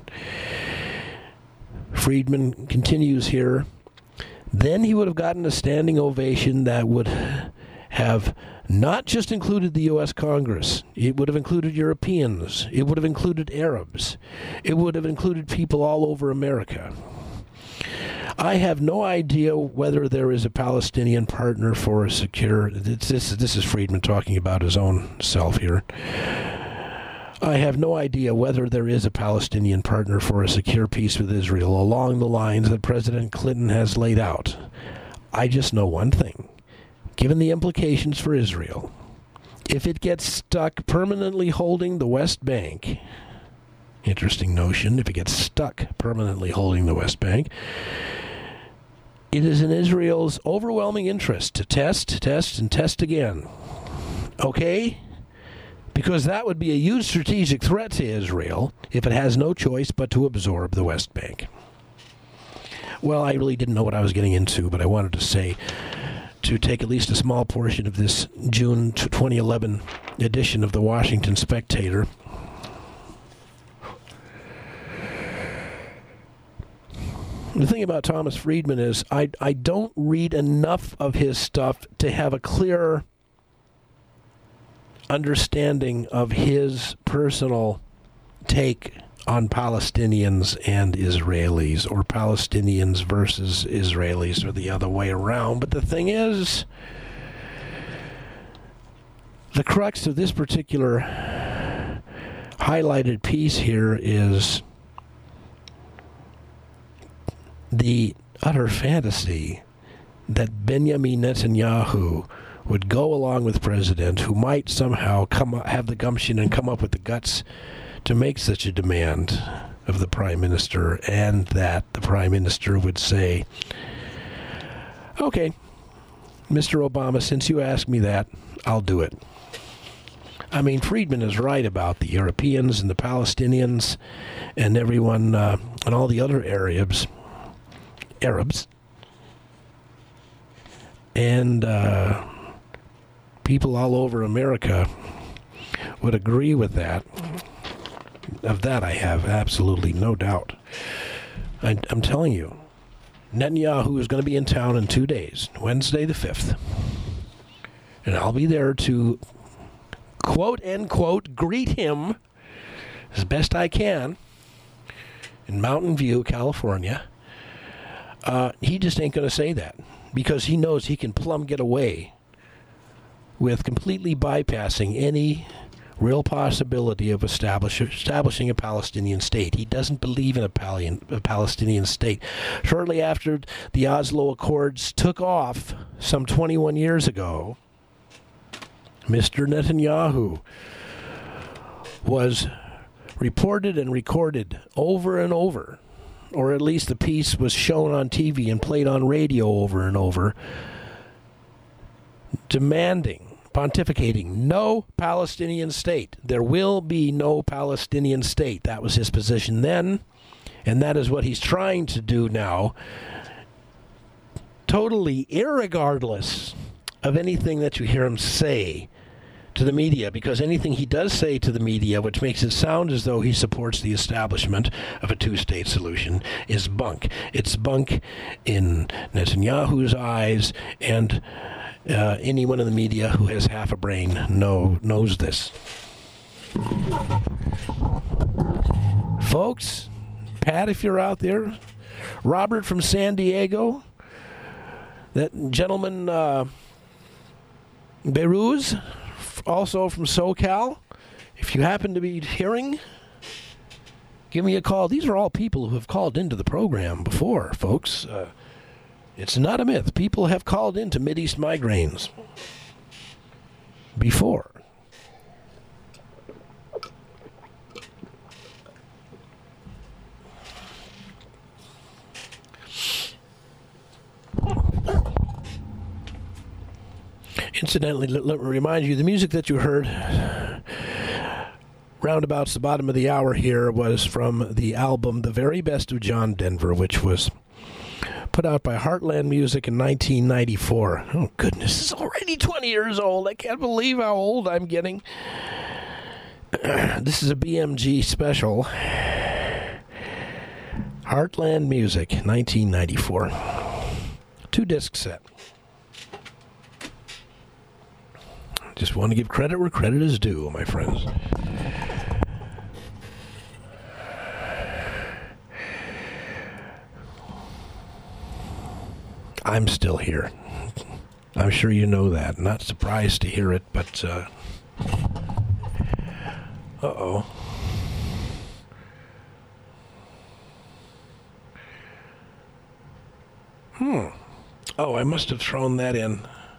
Friedman continues here. Then he would have gotten a standing ovation that would have not just included the U S Congress. It would have included Europeans. It would have included Arabs. It would have included people all over America. I have no idea whether there is a Palestinian partner for a secure... This, this is Friedman talking about his own self here. I have no idea whether there is a Palestinian partner for a secure peace with Israel along the lines that President Clinton has laid out. I just know one thing. Given the implications for Israel, if it gets stuck permanently holding the West Bank... Interesting notion. If it gets stuck permanently holding the West Bank, it is in Israel's overwhelming interest to test, test, and test again. Okay? Because that would be a huge strategic threat to Israel if it has no choice but to absorb the West Bank. Well, I really didn't know what I was getting into, but I wanted to say, to take at least a small portion of this June twenty eleven edition of the Washington Spectator, the thing about Thomas Friedman is I, I don't read enough of his stuff to have a clear understanding of his personal take on Palestinians and Israelis, or Palestinians versus Israelis, or the other way around. But the thing is, the crux of this particular highlighted piece here is the utter fantasy that Benjamin Netanyahu would go along with President who might somehow come have the gumption and come up with the guts to make such a demand of the Prime Minister, and that the Prime Minister would say, okay, Mister Obama, since you asked me that, I'll do it. I mean, Friedman is right about the Europeans and the Palestinians and everyone uh, and all the other Arabs. Arabs and uh, people all over America would agree with that. Of that, I have absolutely no doubt. I, I'm telling you, Netanyahu is going to be in town in two days, Wednesday the fifth, and I'll be there to quote unquote greet him as best I can in Mountain View, California. Uh, he just ain't going to say that because he knows he can plumb get away with completely bypassing any real possibility of establish, establishing a Palestinian state. He doesn't believe in a, Pal- a Palestinian state. Shortly after the Oslo Accords took off some twenty-one years ago, Mister Netanyahu was reported and recorded over and over, or at least the piece was shown on T V and played on radio over and over, demanding, pontificating, no Palestinian state. There will be no Palestinian state. That was his position then, and that is what he's trying to do now, totally irregardless of anything that you hear him say to the media, because anything he does say to the media, which makes it sound as though he supports the establishment of a two-state solution, is bunk. It's bunk in Netanyahu's eyes, and uh, anyone in the media who has half a brain know, knows this. Folks, Pat, if you're out there, Robert from San Diego, that gentleman, uh, Beiruz, also from SoCal, if you happen to be hearing, give me a call. These are all people who have called into the program before, folks. Uh, it's not a myth. People have called into Mideast Migraines before. Incidentally, let, let me remind you, the music that you heard roundabouts the bottom of the hour here was from the album The Very Best of John Denver, which was put out by Heartland Music in nineteen ninety-four. Oh, goodness, it's already twenty years old. I can't believe how old I'm getting. This is a B M G special. Heartland Music, nineteen ninety-four. Two-disc set. Just want to give credit where credit is due, my friends. I'm still here. I'm sure you know that. Not surprised to hear it, but, uh... Uh-oh. Hmm. Oh, I must have thrown that in.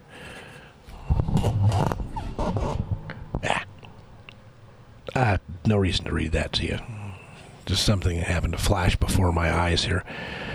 Ah. Ah, no reason to read that to you. Just something that happened to flash before my eyes here.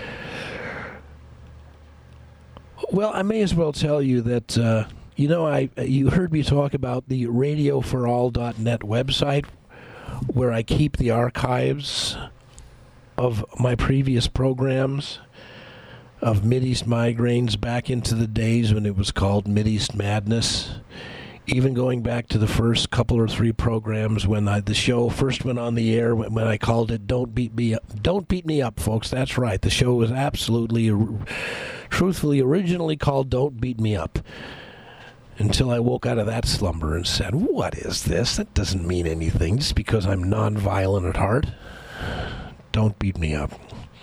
Well, I may as well tell you that, uh, you know, I you heard me talk about the radio for all dot net website, where I keep the archives of my previous programs of Mideast Migraines back into the days when it was called Mideast Madness. Even going back to the first couple or three programs when I, the show first went on the air, when, when I called it "Don't Beat Me Up." Don't beat me up, folks. That's right. The show was absolutely, truthfully, originally called "Don't Beat Me Up." Until I woke out of that slumber and said, "What is this? That doesn't mean anything. Just because I'm non-violent at heart, don't beat me up."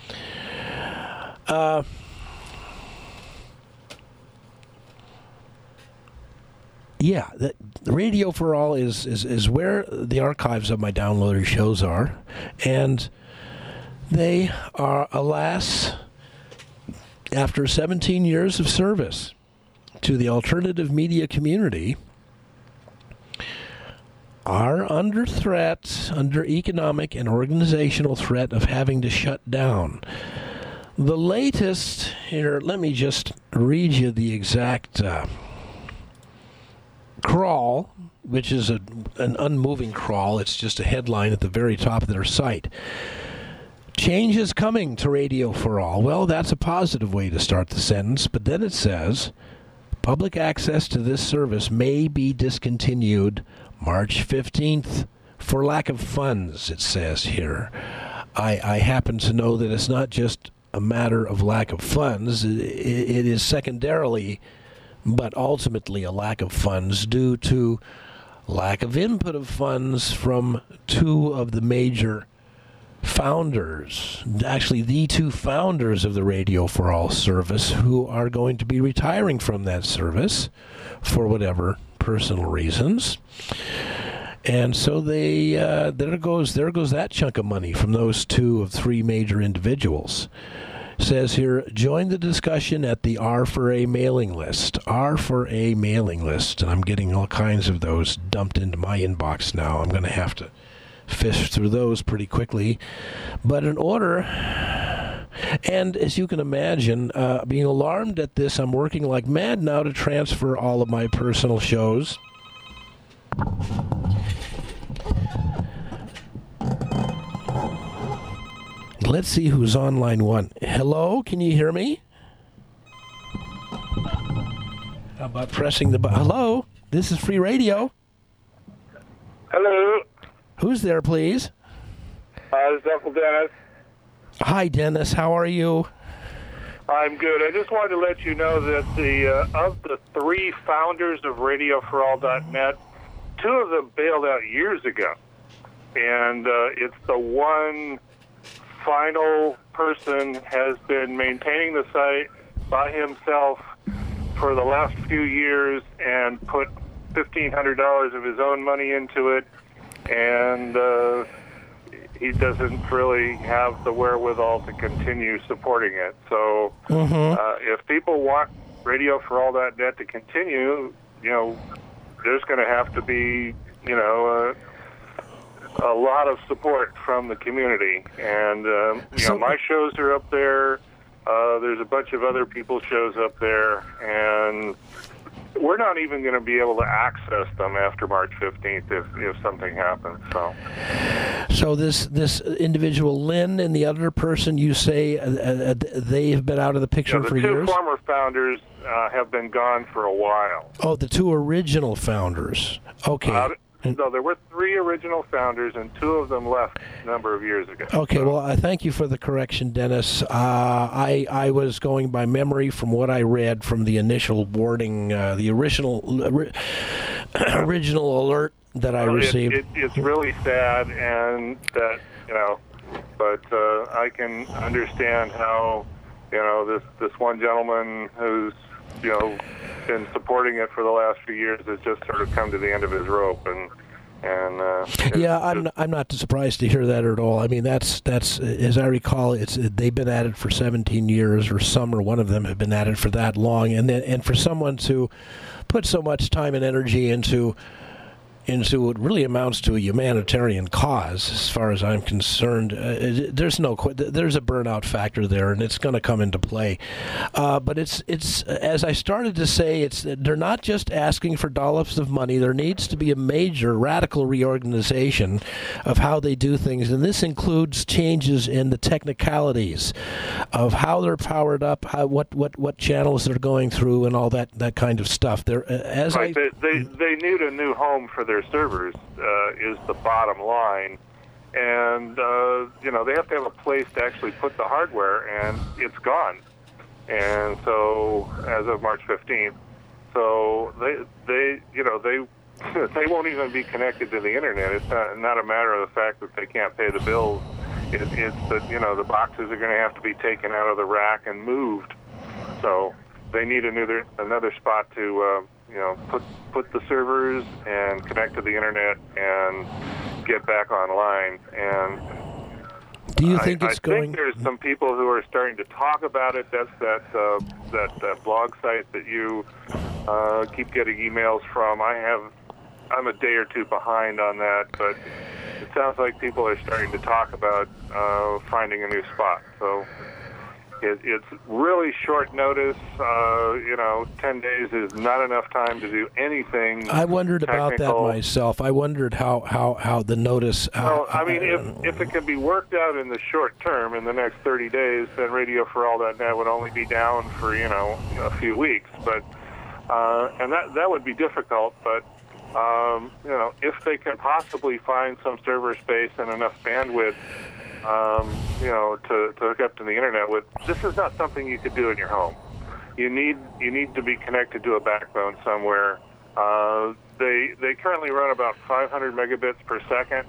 Uh. Yeah, the, the Radio for All is, is, is where the archives of my downloaded shows are, and they are, alas, after seventeen years of service to the alternative media community, are under threat, under economic and organizational threat of having to shut down. The latest, here, let me just read you the exact... Uh, crawl, which is a, an unmoving crawl. It's just a headline at the very top of their site. Change is coming to Radio for All. Well, that's a positive way to start the sentence, but then it says, public access to this service may be discontinued March fifteenth for lack of funds, it says here. I, I happen to know that it's not just a matter of lack of funds. It, it is secondarily but ultimately a lack of funds due to lack of input of funds from two of the major founders, actually the two founders of the Radio for All service, who are going to be retiring from that service for whatever personal reasons. And so they uh, there goes there goes that chunk of money from those two of three major individuals. Says here, join the discussion at the R four A mailing list. R four A mailing list. And I'm getting all kinds of those dumped into my inbox now. I'm going to have to fish through those pretty quickly. But in order, and as you can imagine, uh, being alarmed at this, I'm working like mad now to transfer all of my personal shows. Let's see who's on line one. Hello, can you hear me? How about pressing the button? Hello, this is Free Radio. Hello. Who's there, please? Uh, this is Uncle Dennis. Hi, Dennis. How are you? I'm good. I just wanted to let you know that the uh, of the three founders of radio for all dot net, two of them bailed out years ago. And uh, it's the one final person has been maintaining the site by himself for the last few years and put fifteen hundred dollars of his own money into it. And uh, he doesn't really have the wherewithal to continue supporting it. So Mm-hmm. uh, if people want radio for all dot net to continue, you know, there's going to have to be, you know, uh, a lot of support from the community. And, um, you So- know, my shows are up there. Uh, there's a bunch of other people's shows up there. And we're not even going to be able to access them after March fifteenth if, if something happens. So, So this this individual, Lynn, and the other person, you say uh, uh, they have been out of the picture you know, the for two years? former founders uh, have been gone for a while. Oh, the two original founders. Okay. Uh, so there were three original founders, and two of them left a number of years ago. Okay, So- well, I thank you for the correction, Dennis. Uh, I I was going by memory from what I read from the initial warning, uh, the original ori- original alert that I Well, it- received. It, it's really sad, and that, you know, but uh, I can understand how, you know, this this one gentleman who's, you know, been supporting it for the last few years has just sort of come to the end of his rope, and and uh, it's Yeah, I'm just- I'm not surprised to hear that at all. I mean, that's that's as I recall, it's they've been at it for seventeen years, or some or one of them have been at it for that long, and then, and for someone to put so much time and energy into into what really amounts to a humanitarian cause, as far as I'm concerned, uh, there's no qu- there's a burnout factor there, and it's going to come into play. Uh, but it's it's as I started to say, it's they're not just asking for dollops of money. There needs to be a major radical reorganization of how they do things, and this includes changes in the technicalities of how they're powered up, how, what what what channels they're going through, and all that that kind of stuff. There, uh, as Right, I they, they they need a new home for their servers, uh, is the bottom line, and uh, you know, they have to have a place to actually put the hardware, and it's gone. And so, as of March fifteenth, so they they you know they they won't even be connected to the internet. It's not, not a matter of the fact that they can't pay the bills. It, it's that, you know, the boxes are going to have to be taken out of the rack and moved. So they need another another spot to uh, you know put put the servers and connect to the internet and get back online. And do you I, think it's I going? think there's some people who are starting to talk about it. That's that uh, that, that blog site that you uh, keep getting emails from. I have I'm a day or two behind on that, but it sounds like people are starting to talk about uh, finding a new spot. So. It, it's really short notice. Uh, you know, ten days is not enough time to do anything. I wondered about that technical. myself. I wondered how, how, how the notice. How, Well, I mean, if if it can be worked out in the short term, in the next thirty days, then radio for all dot net would only be down for, you know, a few weeks. But uh, and that that would be difficult. But um, you know, if they can possibly find some server space and enough bandwidth, um, you know, to, to hook up to the internet with, this is not something you could do in your home. You need you need to be connected to a backbone somewhere. Uh, they they currently run about five hundred megabits per second,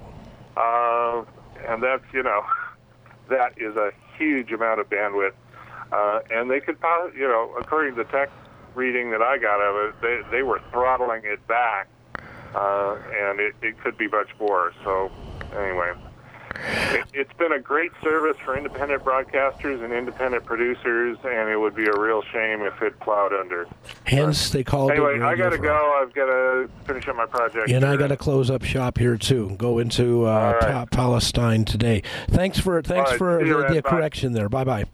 uh, and that's, you know, that is a huge amount of bandwidth. Uh, and they could, you know, according to the tech reading that I got of it, they they were throttling it back, uh, and it, it could be much more. So anyway. It, it's been a great service for independent broadcasters and independent producers, and it would be a real shame if it plowed under. Hence, they called Anyway, it. I got to Radio go. I've got to finish up my project. And I here. got to close up shop here too. Go into uh, All right. Pa- Palestine today. Thanks for thanks All right. for See you, the, Red. the Bye. correction there. Bye bye.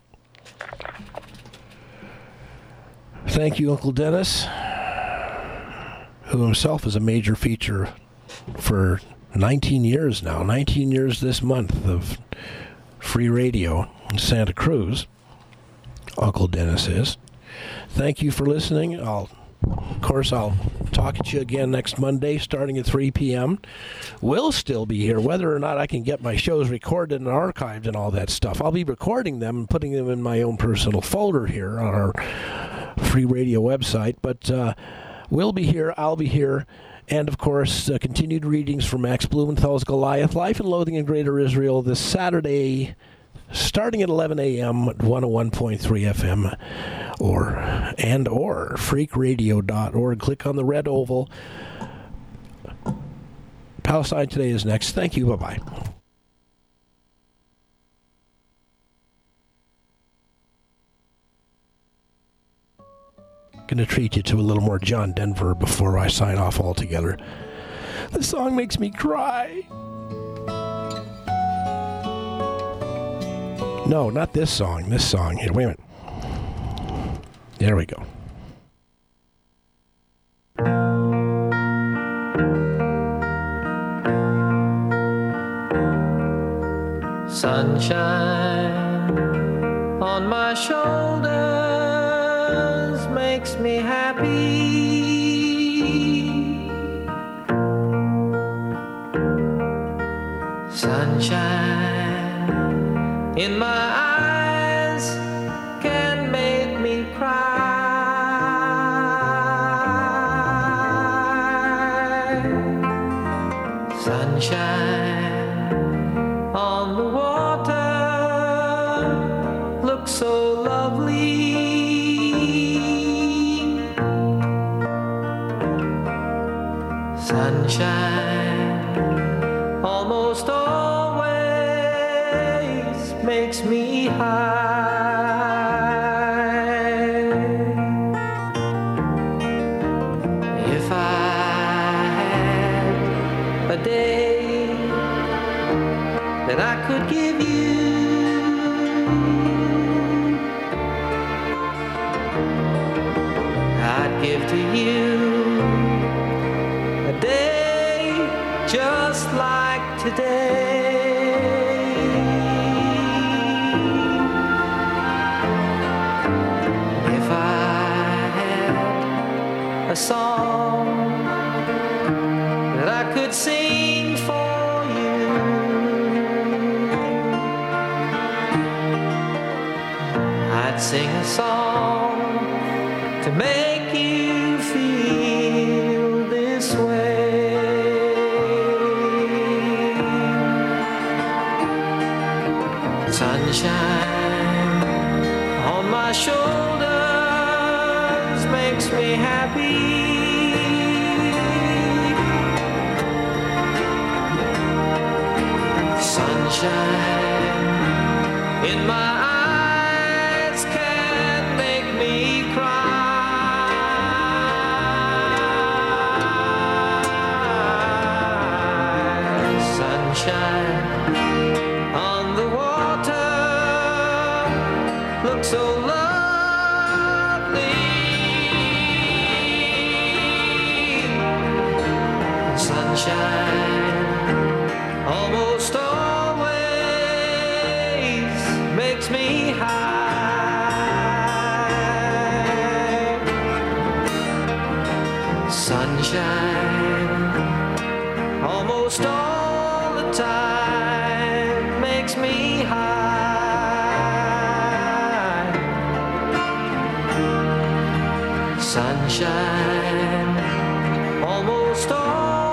Thank you, Uncle Dennis, who himself is a major feature for nineteen years now. nineteen years this month of free radio in Santa Cruz. Uncle Dennis is. Thank you for listening. I'll Of course, I'll talk at you again next Monday starting at three p.m. We'll still be here, whether or not I can get my shows recorded and archived and all that stuff. I'll be recording them and putting them in my own personal folder here on our free radio website. But uh, we'll be here, I'll be here. And, of course, uh, continued readings from Max Blumenthal's Goliath, Life and Loathing in Greater Israel this Saturday, starting at eleven a.m. at one oh one point three F M or and or freak radio dot org. Click on the red oval. Palestine Today is next. Thank you. Bye-bye. Going to treat you to a little more John Denver before I sign off altogether. The song makes me cry. No, not this song. This song. Here, wait a minute. There we go. Sunshine on my shoulders makes me happy. Sunshine in my eyes can make me cry. Sunshine on the water looks so lovely. Sunshine almost always makes me high. If I had a day that I could give you, I'd give to you a day just like today. If I had a song that I could sing for you, I'd sing a song to make you feel this way. Sunshine on my shoulders makes me happy. Sunshine in my eyes can make me cry. Sunshine on the water looks so lovely. Sunshine almost always makes me high. Sunshine almost all the time makes me high. Sunshine almost all